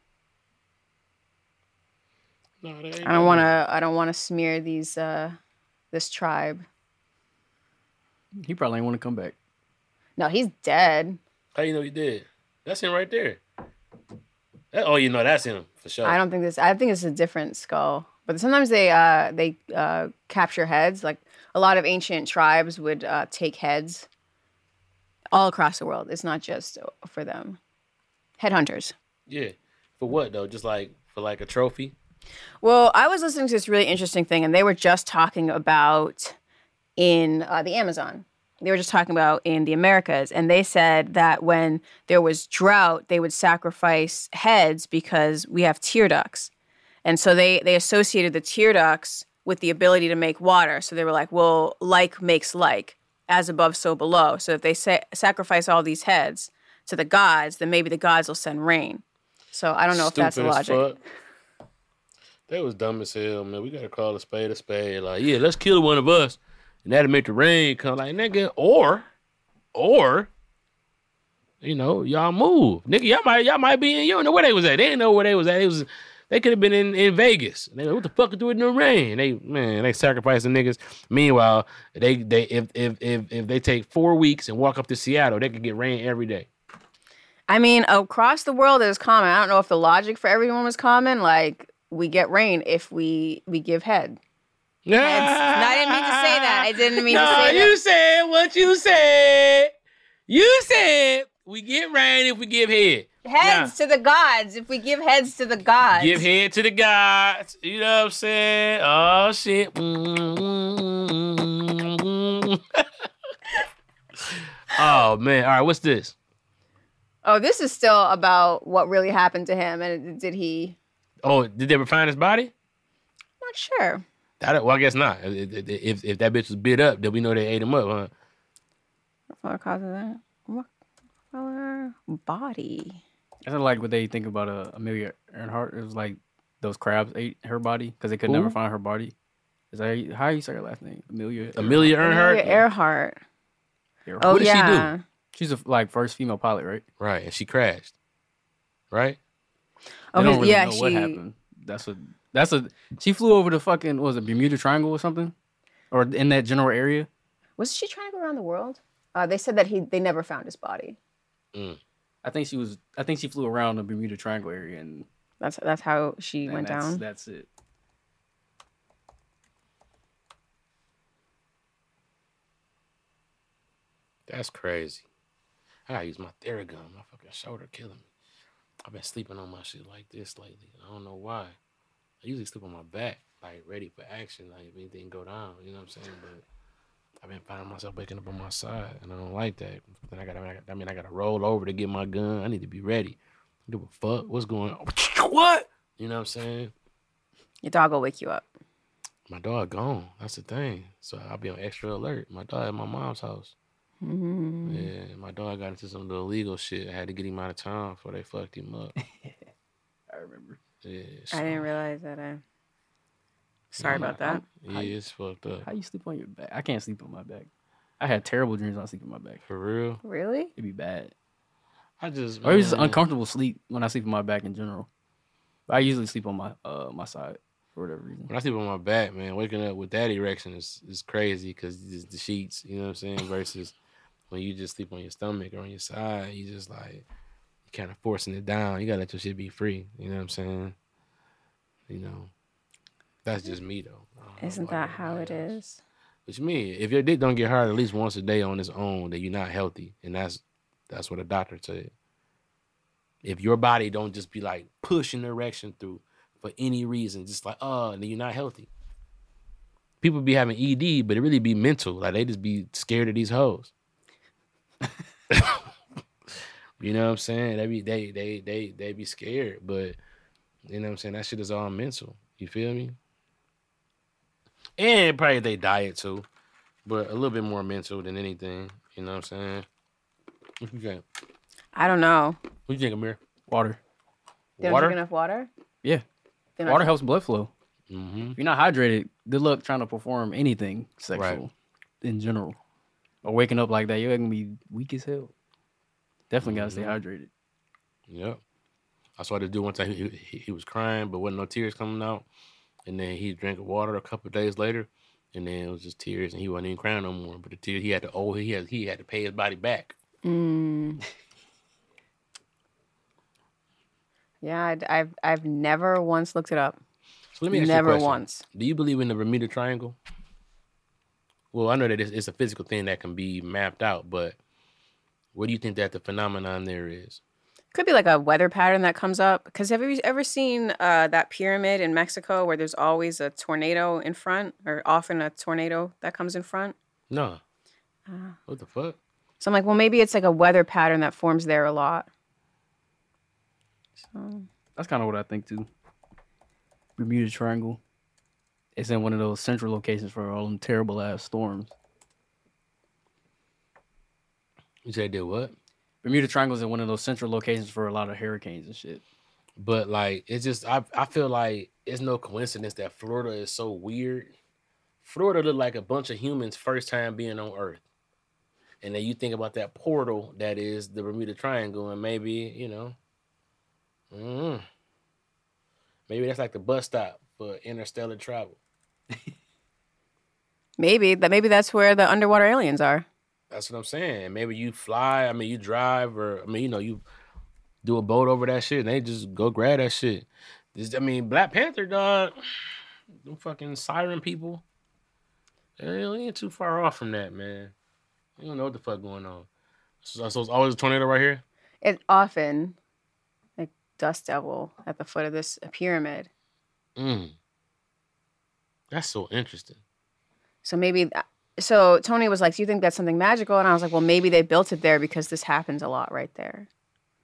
No, I don't want to smear these this tribe. He probably ain't want to come back. No, he's dead. How you know he did? That's him right there. That's him for sure. I think it's a different skull. But sometimes they capture heads. Like a lot of ancient tribes would take heads all across the world. It's not just for them. Headhunters. Yeah. For what though? Just like for like a trophy? Well, I was listening to this really interesting thing, and they were just talking about in the Amazon. They were just talking about in the Americas, and they said that when there was drought, they would sacrifice heads because we have tear ducts. And so they associated the tear ducts with the ability to make water. So they were like, well, like makes like, as above, so below. So if they sacrifice all these heads to the gods, then maybe the gods will send rain. So I don't know if that's the logic. Fuck. That was dumb as hell, man. We got to call a spade a spade. Like, yeah, let's kill one of us. And that'll make the rain come. Like, nigga, or, y'all move. Nigga, y'all might be in, you don't know where they was at. They didn't know where they was at. They could have been in Vegas. They like, what the fuck is doing in the rain? They sacrificing niggas. Meanwhile, if they take 4 weeks and walk up to Seattle, they could get rain every day. I mean, across the world it is common. I don't know if the logic for everyone was common. Like, we get rain if we give head. No, I didn't mean to say that. I didn't mean to say that. You said what you said. You said we get rain if we give head. Heads to the gods. If we give heads to the gods. Give head to the gods. You know what I'm saying? Oh, shit. Oh, man. All right, what's this? Oh, this is still about what really happened to him, and did he? Oh, did they ever find his body? I'm not sure. Well, I guess not. If that bitch was bit up, then we know they ate him up, huh? What cause of that? What color body? I don't like what they think about Amelia Earhart. It was like those crabs ate her body because they could never find her body. Is that how you say her last name? Amelia Earhart. Amelia Earhart. Oh, what did she do? She's a first female pilot, right? Right, and she crashed. Right? They don't really know what happened. She flew over the fucking, what was it, Bermuda Triangle or something? Or in that general area? Was she trying to go around the world? They said that they never found his body. I think she flew around the Bermuda Triangle area, and that's how she went down. That's it. That's crazy. I gotta use my Theragun. My fucking shoulder killing me. I've been sleeping on my shit like this lately. I don't know why. I usually sleep on my back, like ready for action, like if anything go down. You know what I'm saying? But I've been finding myself waking up on my side, and I don't like that. Then I gotta roll over to get my gun. I need to be ready. Give a fuck. What's going on? What? You know what I'm saying? Your dog will wake you up. My dog gone. That's the thing. So I'll be on extra alert. My dog at my mom's house. Mm-hmm. Yeah, my dog got into some little illegal shit. I had to get him out of town before they fucked him up. I remember. Yeah, I didn't realize that. Sorry about that. Yeah, it's fucked up. How you sleep on your back? I can't sleep on my back. I had terrible dreams when I sleep on my back. For real? Really? It'd be bad. Or it's just uncomfortable sleep when I sleep on my back in general. But I usually sleep on my side for whatever reason. When I sleep on my back, man, waking up with that erection is crazy because the sheets, you know what I'm saying, versus when you just sleep on your stomach or on your side, you just like, you kind of forcing it down. You gotta let your shit be free. You know what I'm saying? You know, that's just me though. Isn't that how it is? Which means if your dick don't get hard at least once a day on its own, then you're not healthy, and that's what a doctor said. If your body don't just be like pushing the erection through for any reason, just like then you're not healthy. People be having ED, but it really be mental. Like they just be scared of these hoes. You know what I'm saying? They be scared, but you know what I'm saying? That shit is all mental. You feel me? And probably they diet too, but a little bit more mental than anything. You know what I'm saying? What you think? I don't know. What you think, Amir? Water. They don't drink enough water? Yeah. Water helps blood flow. Mm-hmm. If you're not hydrated, good luck trying to perform anything sexual in general. Or waking up like that, you're going to be weak as hell. Definitely got to stay hydrated. Yep. I saw this dude one time. He was crying, but wasn't no tears coming out. And then he drank water a couple of days later, and then it was just tears, and he wasn't even crying no more. But the tears, he had to pay his body back. Yeah, I've never once looked it up. So let me ask you a never question. Once. Do you believe in the Bermuda Triangle? Well, I know that it's a physical thing that can be mapped out, but what do you think that the phenomenon there is? Could be like a weather pattern that comes up. Because have you ever seen that pyramid in Mexico where there's always a tornado in front, or often a tornado that comes in front? No. What the fuck? So I'm like, well, maybe it's like a weather pattern that forms there a lot. So that's kind of what I think too. Bermuda Triangle. It's in one of those central locations for all them terrible ass storms. You said did what? Bermuda Triangle is in one of those central locations for a lot of hurricanes and shit. But like, it's just I feel like it's no coincidence that Florida is so weird. Florida looked like a bunch of humans first time being on Earth. And then you think about that portal that is the Bermuda Triangle, and maybe, you know, maybe that's like the bus stop for interstellar travel. maybe that's where the underwater aliens are. That's what I'm saying. Maybe you fly, you drive, or you do a boat over that shit, and they just go grab that shit. Black Panther, dog, them fucking siren people, they ain't too far off from that, man. You don't know what the fuck going on. So it's always a tornado right here? It's often like dust devil at the foot of this pyramid. That's so interesting. So Tony was like, do you think that's something magical? And I was like, well, maybe they built it there because this happens a lot right there.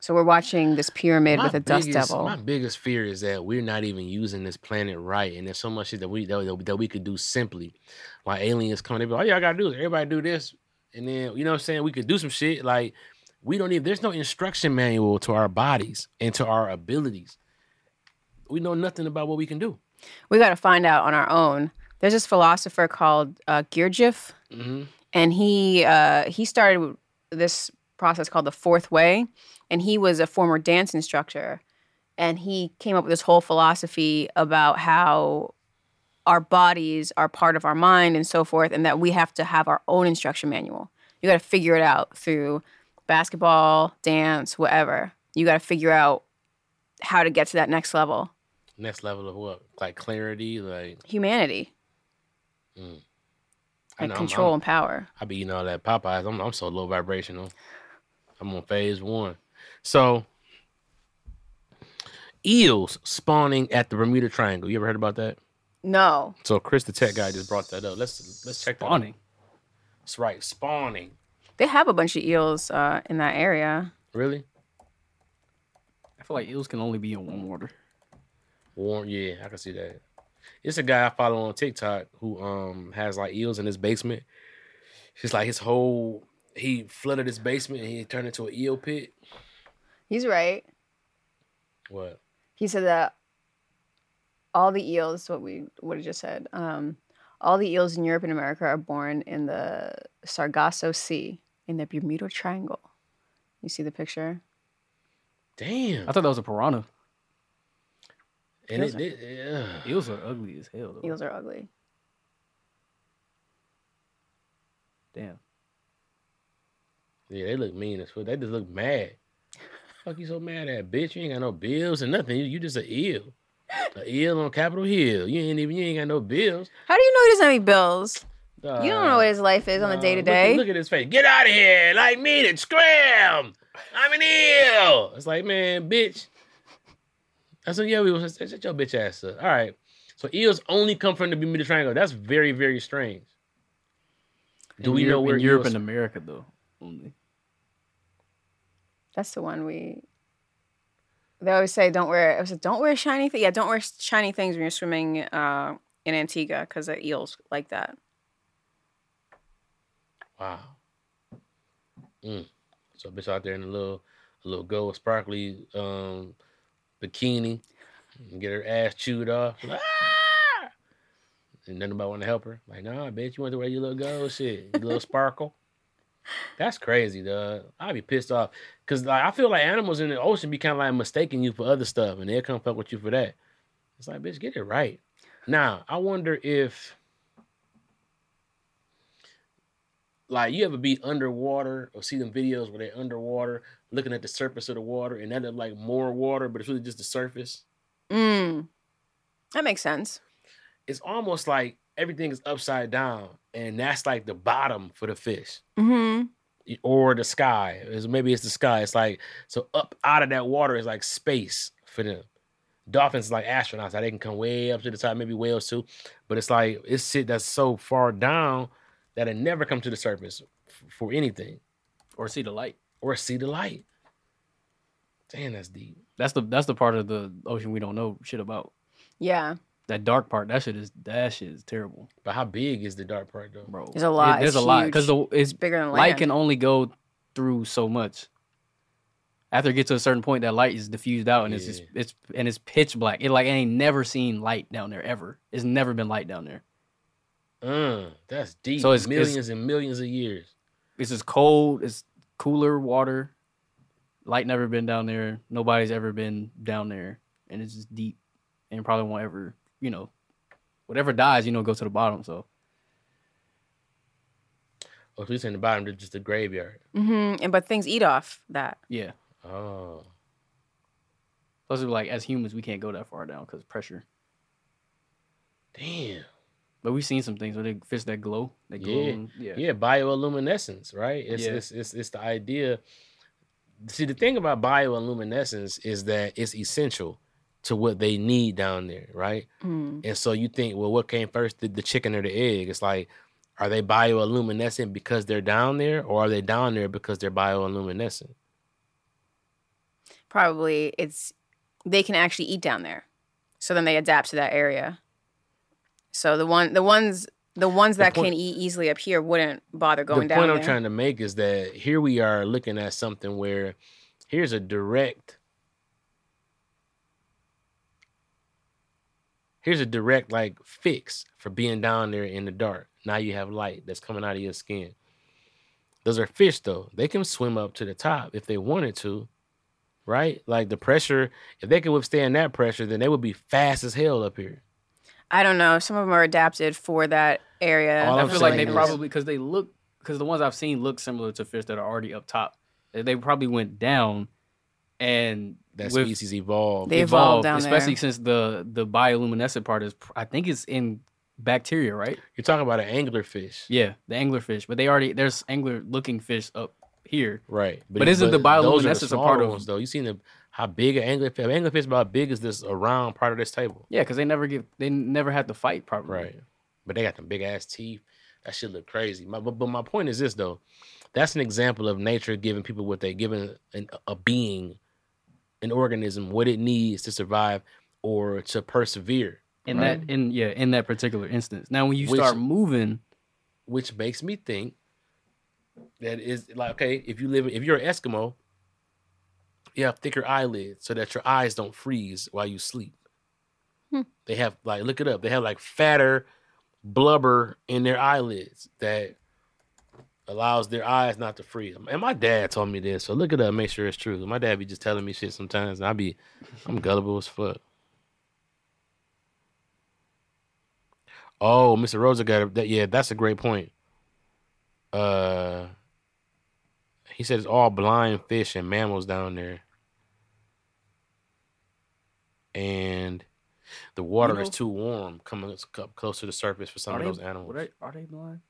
So we're watching this pyramid with a dust devil. My biggest fear is that we're not even using this planet right, and there's so much shit that we could do simply. While aliens come, they be like, all y'all gotta do is everybody do this, and then you know what I'm saying, we could do some shit like we don't even. There's no instruction manual to our bodies and to our abilities. We know nothing about what we can do. We got to find out on our own. There's this philosopher called Gurdjieff, and he started this process called the Fourth Way, and he was a former dance instructor, and he came up with this whole philosophy about how our bodies are part of our mind and so forth, and that we have to have our own instruction manual. You got to figure it out through basketball, dance, whatever. You got to figure out how to get to that next level. Next level of what? Like clarity, like humanity, like control and power. I be eating all that Popeyes. I'm so low vibrational. I'm on phase 1. So eels spawning at the Bermuda Triangle. You ever heard about that? No. So Chris, the tech guy, just brought that up. Let's check that out. Spawning. That's right, spawning. They have a bunch of eels in that area. Really? I feel like eels can only be in warm water. Warm, yeah, I can see that. It's a guy I follow on TikTok who has like eels in his basement. It's like he flooded his basement and he turned it into an eel pit. He's right. What? He said that all the eels, what he just said, all the eels in Europe and America are born in the Sargasso Sea in the Bermuda Triangle. You see the picture? Damn. I thought that was a piranha. And Eels are ugly as hell, though. Eels are ugly. Damn. Yeah, they look mean as fuck. They just look mad. Fuck you so mad at, bitch? You ain't got no bills or nothing. You just an eel. An eel on Capitol Hill. You ain't got no bills. How do you know he doesn't have any bills? You don't know what his life is on the day to day. Look at his face. Get out of here. Like me to scram. I'm an eel. It's like, man, bitch. I said, yeah, we was shut your bitch ass up. All right. So eels only come from the Bermuda Triangle. That's very, very strange. Do we know where Europe and America though? Only. That's the one they always say don't wear shiny things. Yeah, don't wear shiny things when you're swimming in Antigua because the eels like that. Wow. So bitch out there in a little gold sparkly bikini and get her ass chewed off. Like, ah! And then nobody want to help her. Like, nah, bitch, you want to wear your little gold shit, your little sparkle. That's crazy, dog. I'd be pissed off because like I feel like animals in the ocean be kind of like mistaking you for other stuff, and they'll come fuck with you for that. It's like, bitch, get it right. Now, I wonder if like you ever be underwater or see them videos where they're underwater looking at the surface of the water and that look like more water, but it's really just the surface. That makes sense. It's almost like everything is upside down, and that's like the bottom for the fish. Or the sky. Maybe it's the sky. It's like, so up out of that water is like space for them. Dolphins is like astronauts. How they can come way up to the top, maybe whales too. But it's like, it's shit that's so far down that it never come to the surface for anything. Or see the light. Damn, that's deep. That's the part of the ocean we don't know shit about. Yeah. That dark part, that shit is terrible. But how big is the dark part though? Bro. There's a lot. There's a lot. Because it's bigger than land. Light can only go through so much. After it gets to a certain point, that light is diffused out and it's pitch black. It ain't never seen light down there ever. It's never been light down there. That's deep. So it's millions and millions of years. It's just cold. It's cooler water. Light never been down there. Nobody's ever been down there, and it's just deep, and probably won't ever. Whatever dies, go to the bottom. So. Oh, so you're saying the bottom is just a graveyard. But things eat off that. Yeah. Oh. Plus, as humans, we can't go that far down because of pressure. Damn. But we've seen some things where they fish that glow. They glow. Yeah, bioluminescence, right? It's the idea. See, the thing about bioluminescence is that it's essential to what they need down there, right? And so you think, well, what came first, the chicken or the egg? It's like, are they bioluminescent because they're down there, or are they down there because they're bioluminescent? probably they can actually eat down there. So then they adapt to that area. So the ones that can eat easily up here wouldn't bother going down there. The point I'm trying to make is that here we are looking at something where here's a direct like fix for being down there in the dark. Now you have light that's coming out of your skin. Those are fish though. They can swim up to the top if they wanted to, right? Like the pressure, if they could withstand that pressure, then they would be fast as hell up here. I don't know. Some of them are adapted for that area. I feel like they probably, because the ones I've seen look similar to fish that are already up top. They probably went down and that species evolved. They evolved down especially there. Since the bioluminescent part is, I think it's in bacteria, right? You're talking about an anglerfish. Yeah, the anglerfish. But there's angler-looking fish up here. Right. But isn't the bioluminescence a part of ones, though? You seen how big an anglerfish? Anglerfish about big as this around part of this table. Yeah, because they never had to fight properly. Right. But they got them big ass teeth. That shit look crazy. But my point is this though. That's an example of nature giving people what they giving a being, an organism, what it needs to survive or to persevere. In that particular instance. Now when you start moving, which makes me think that is like, okay, if you're an Eskimo, you have thicker eyelids so that your eyes don't freeze while you sleep. They have look it up. They have fatter blubber in their eyelids that allows their eyes not to freeze. And my dad told me this, so look it up, make sure it's true. My dad be just telling me shit sometimes, and I'm gullible as fuck. Oh, Mr. Rosa got that. Yeah, that's a great point. He said it's all blind fish and mammals down there, and the water is too warm coming up close to the surface for some of those animals. Are they blind?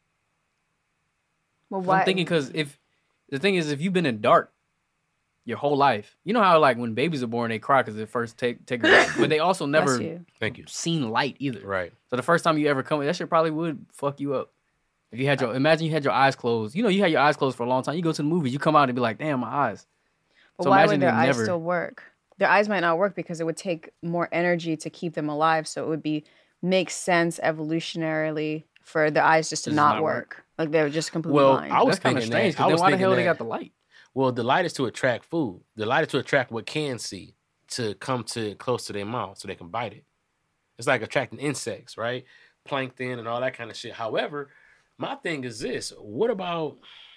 Well, why? I'm thinking because if you've been in dark your whole life, you know how when babies are born they cry because they first take a breath, but they also never seen light either. Right. So the first time you ever come, that shit probably would fuck you up. If you had imagine you had your eyes closed. You had your eyes closed for a long time. You go to the movies, you come out and be like, damn, my eyes. But so why would their eyes still work? Their eyes might not work because it would take more energy to keep them alive. So it would make sense evolutionarily for the eyes just to not work. Like they were just completely blind. I was kind of strange because then why the hell they got the light? Well, the light is to attract food. The light is to attract what can see to come close to their mouth so they can bite it. It's like attracting insects, right? Plankton and all that kind of shit. However, my thing is this. What about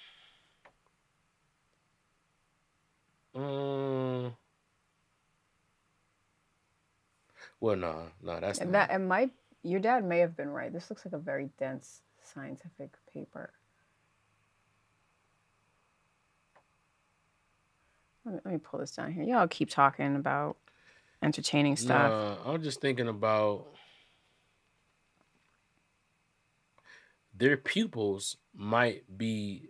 well, no, that's and not. That it your dad may have been right. This looks like a very dense scientific paper. Let me pull this down here. Y'all keep talking about entertaining stuff. No, I'm just thinking about their pupils might be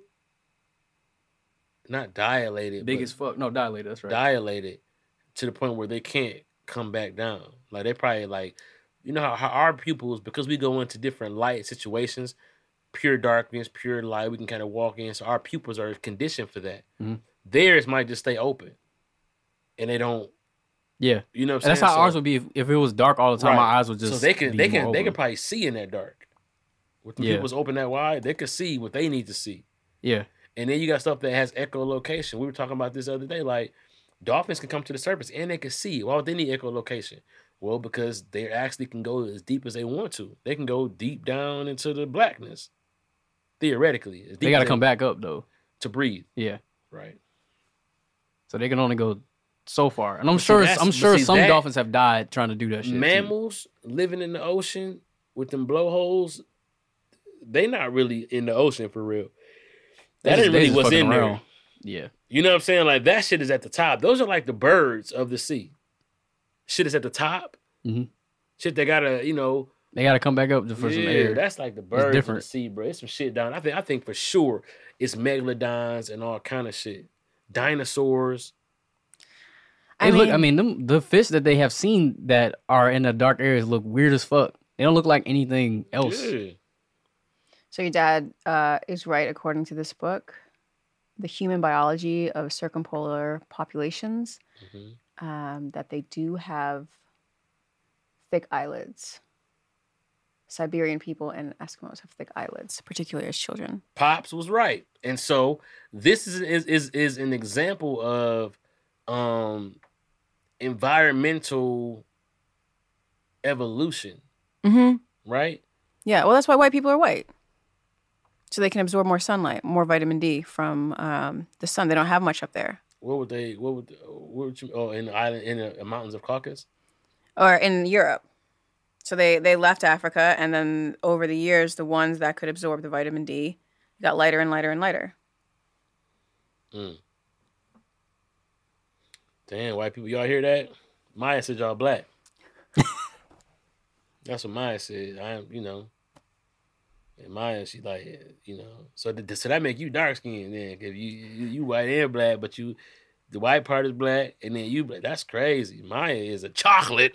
not dilated. Big as fuck. No, dilated, that's right. Dilated to the point where they can't come back down. Like they probably how our pupils, because we go into different light situations, pure darkness, pure light, we can kind of walk in. So our pupils are conditioned for that. Mm-hmm. Theirs might just stay open, and they don't. Yeah, you know what I'm saying? That's how ours would be if it was dark all the time. Right. My eyes would just. So they can probably see in that dark. With the pupils open that wide, they can see what they need to see. Yeah, and then you got stuff that has echolocation. We were talking about this the other day. Like dolphins can come to the surface and they can see. Why would they need echolocation? Well, because they actually can go as deep as they want to. They can go deep down into the blackness. Theoretically, they got to come back up though to breathe. Yeah, right. So they can only go so far, and I'm sure some dolphins have died trying to do that shit. Mammals living in the ocean with them blowholes, they not really in the ocean for real. That ain't really what's in there. Yeah, you know what I'm saying? Like that shit is at the top. Those are like the birds of the sea. Shit is at the top. Mm-hmm. Shit, they gotta, they gotta come back up for some air. That's like the birds of the sea, bro. It's some shit down. I think for sure it's megalodons and all kind of shit. Dinosaurs. The fish that they have seen that are in the dark areas look weird as fuck. They don't look like anything else. Yeah. So your dad is right according to this book. the human biology of circumpolar populations, Mm-hmm. that they do have thick eyelids. Siberian people and Eskimos have thick eyelids, particularly as children. Pops was right, and so this is an example of environmental evolution, right? Yeah, well, that's why white people are white. So they can absorb more sunlight, more vitamin D from the sun. They don't have much up there. What would you? Oh, in the island, in the mountains of Caucasus, Or in Europe. So they left Africa, and then over the years, the ones that could absorb the vitamin D got lighter and lighter and lighter. Damn, white people, y'all hear that? Maya said y'all black. That's what Maya said. And Maya, she like, so that make you dark skinned then? If you white and black, but the white part is black, and then you black. That's crazy. Maya is a chocolate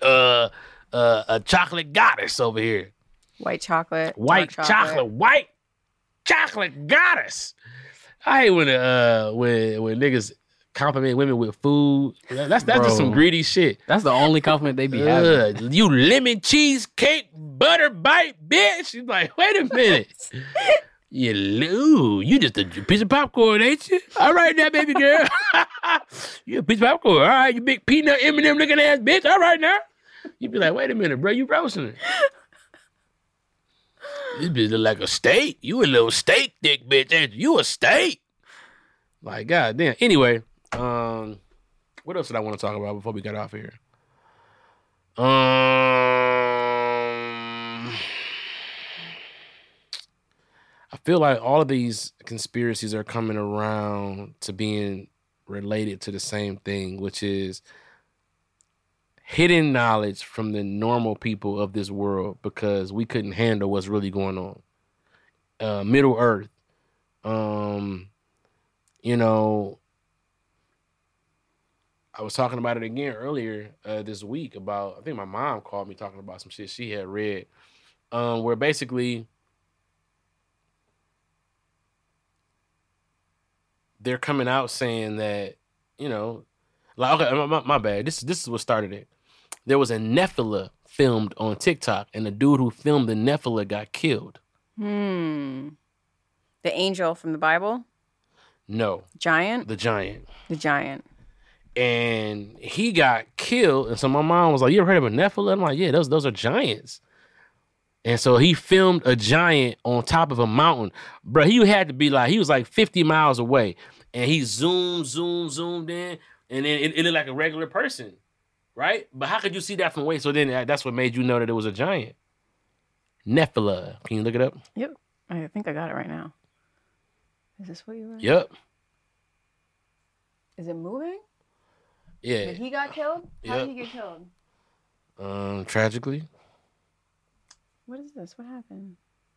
goddess over here. White chocolate. White chocolate goddess. I hate when niggas compliment women with food. That's just some greedy shit. That's the only compliment they be having. You lemon cheesecake butter bite bitch. She's like, wait a minute. You just a piece of popcorn, ain't you? All right now, baby girl. You a piece of popcorn. All right, you big peanut M&M looking ass bitch. All right now. You be like, wait a minute, bro. You roasting it. This bitch look like a steak. You a little steak dick bitch, ain't you? You a steak. Like, goddamn. Anyway, what else did I want to talk about before we got off here? I feel like all of these conspiracies are coming around to being related to the same thing, which is hidden knowledge from the normal people of this world because we couldn't handle what's really going on. Middle Earth. I was talking about it again earlier this week about, I think my mom called me talking about some shit she had read, where basically they're coming out saying that, like, okay, my bad. This is what started it. There was a Nephilim filmed on TikTok, and the dude who filmed the Nephilim got killed. The angel from the Bible? No. Giant? The giant. The giant. And he got killed. And so my mom was like, you ever heard of a Nephilim? I'm like, yeah, those are giants. And so he filmed a giant on top of a mountain. Bro, he had to be like, he was like 50 miles away. And he zoomed in. And then it looked like a regular person. Right? But how could you see that from away? So then that's what made you know that it was a giant. Nephilim. Can you look it up? Yep. I think I got it right now. Is this what you were? Yep. Is it moving? Yeah. Did he got killed? How did he get killed? Tragically. What is this? What happened?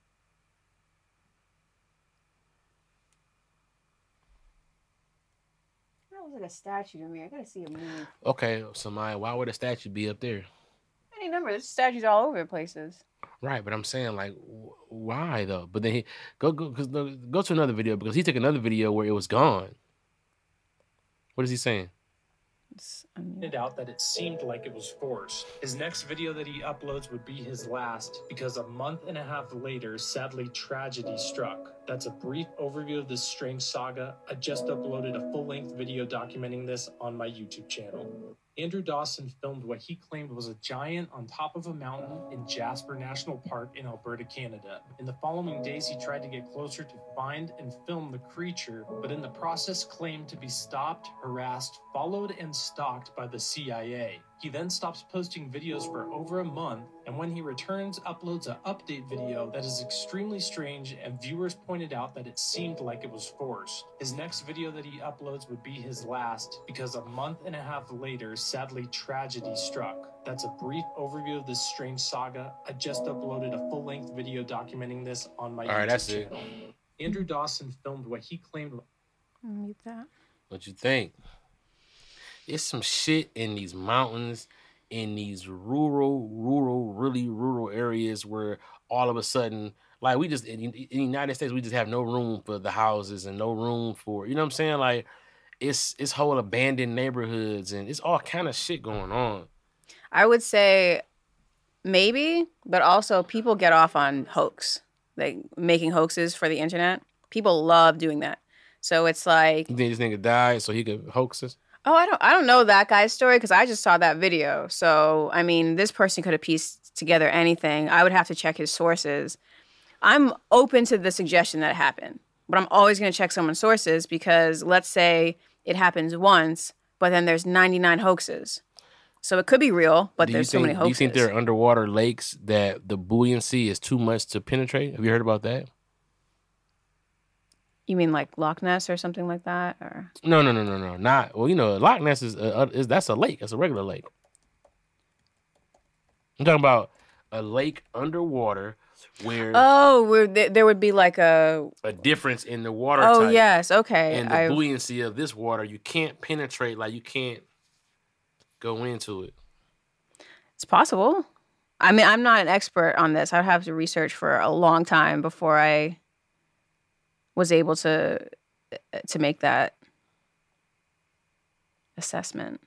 That looks like a statue to me. I gotta see it move. Okay, so why would a statue be up there? Any number. There's statues all over the places. Right, but I'm saying, like, why though? But then go to another video, because he took another video where it was gone. What is he saying? Pointed out that it seemed like it was forced. His next video that he uploads would be his last because a month and a half later, sadly, tragedy struck. That's a brief overview of this strange saga. I just uploaded a full-length video documenting this on my YouTube channel. Andrew Dawson filmed what he claimed was a giant on top of a mountain in Jasper National Park in Alberta, Canada. In the following days, he tried to get closer to find and film the creature, but in the process claimed to be stopped, harassed, followed, and stalked by the CIA. He then stops posting videos for over a month, and when he returns, uploads an update video that is extremely strange, and viewers pointed out that it seemed like it was forced. His next video that he uploads would be his last, because a month and a half later, sadly, tragedy struck. That's a brief overview of this strange saga. I just uploaded a full-length video documenting this on my YouTube channel. Andrew Dawson filmed what he claimed. Mute that. What you think? It's some shit in these mountains, in these really rural areas where all of a sudden, Like we just in the United States, we just have no room for the houses and no room for, you know what I'm saying? Like it's whole abandoned neighborhoods and it's all kind of shit going on. I would say maybe, but also people get off on hoax, like making hoaxes for the internet. People love doing that. So it's like, you think this nigga died so he could hoax us? Oh, I don't know that guy's story because I just saw that video. So, I mean, this person could have pieced together anything. I would have to check his sources. I'm open to the suggestion that it happened, but I'm always going to check someone's sources because let's say it happens once, but then there's 99 hoaxes. So it could be real, but there's so many hoaxes. Do you think there are underwater lakes that the buoyancy is too much to penetrate? Have you heard about that? You mean like Loch Ness or something like that, or no? Not well. You know, Loch Ness is that's a lake. That's a regular lake. I'm talking about a lake underwater where there would be like a difference in the water. Oh type yes, okay. And the buoyancy of this water, you can't penetrate. Like you can't go into it. It's possible. I mean, I'm not an expert on this. I'd have to research for a long time before I was able to make that assessment.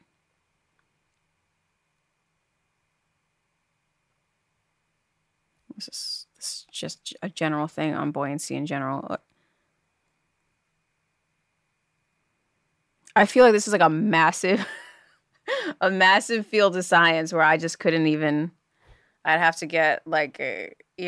This is just a general thing on buoyancy in general. I feel like this is like a massive field of science where I just couldn't even. I'd have to get like a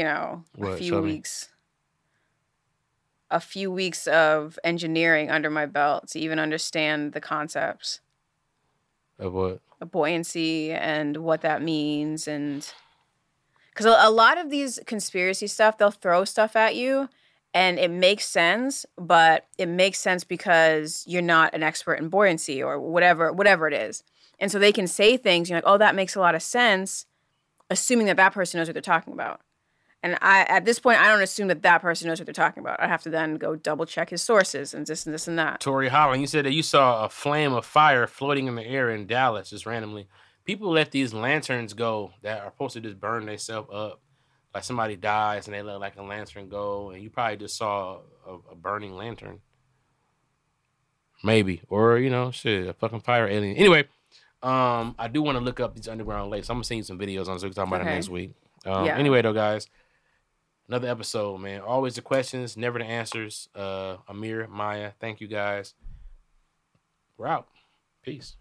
few weeks of engineering under my belt to even understand the concepts of what? Of buoyancy and what that means. And because a lot of these conspiracy stuff, they'll throw stuff at you and it makes sense, but it makes sense because you're not an expert in buoyancy or whatever it is. And so they can say things, you're like, oh, that makes a lot of sense, assuming that person knows what they're talking about. And at this point, I don't assume that person knows what they're talking about. I have to then go double check his sources and this and this and that. Tori Holland, you said that you saw a flame of fire floating in the air in Dallas just randomly. People let these lanterns go that are supposed to just burn themselves up. Like somebody dies and they let like a lantern go, and you probably just saw a burning lantern. Maybe. Or, a fucking fire alien. Anyway, I do want to look up these underground lakes. I'm going to send you some videos on so we can talk about it next week. Anyway, though, guys. Another episode, man. Always the questions, never the answers. Amir, Maya, thank you guys. We're out. Peace.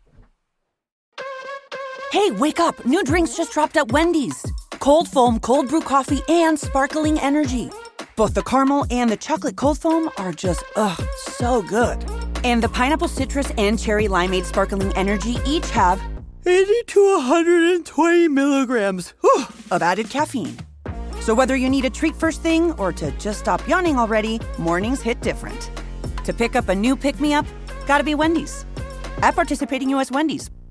Hey, wake up. New drinks just dropped at Wendy's. Cold foam, cold brew coffee, and sparkling energy. Both the caramel and the chocolate cold foam are just, so good. And the pineapple citrus and cherry limeade sparkling energy each have 80 to 120 milligrams of added caffeine. So whether you need a treat first thing or to just stop yawning already, mornings hit different. To pick up a new pick-me-up, gotta be Wendy's. At participating U.S. Wendy's.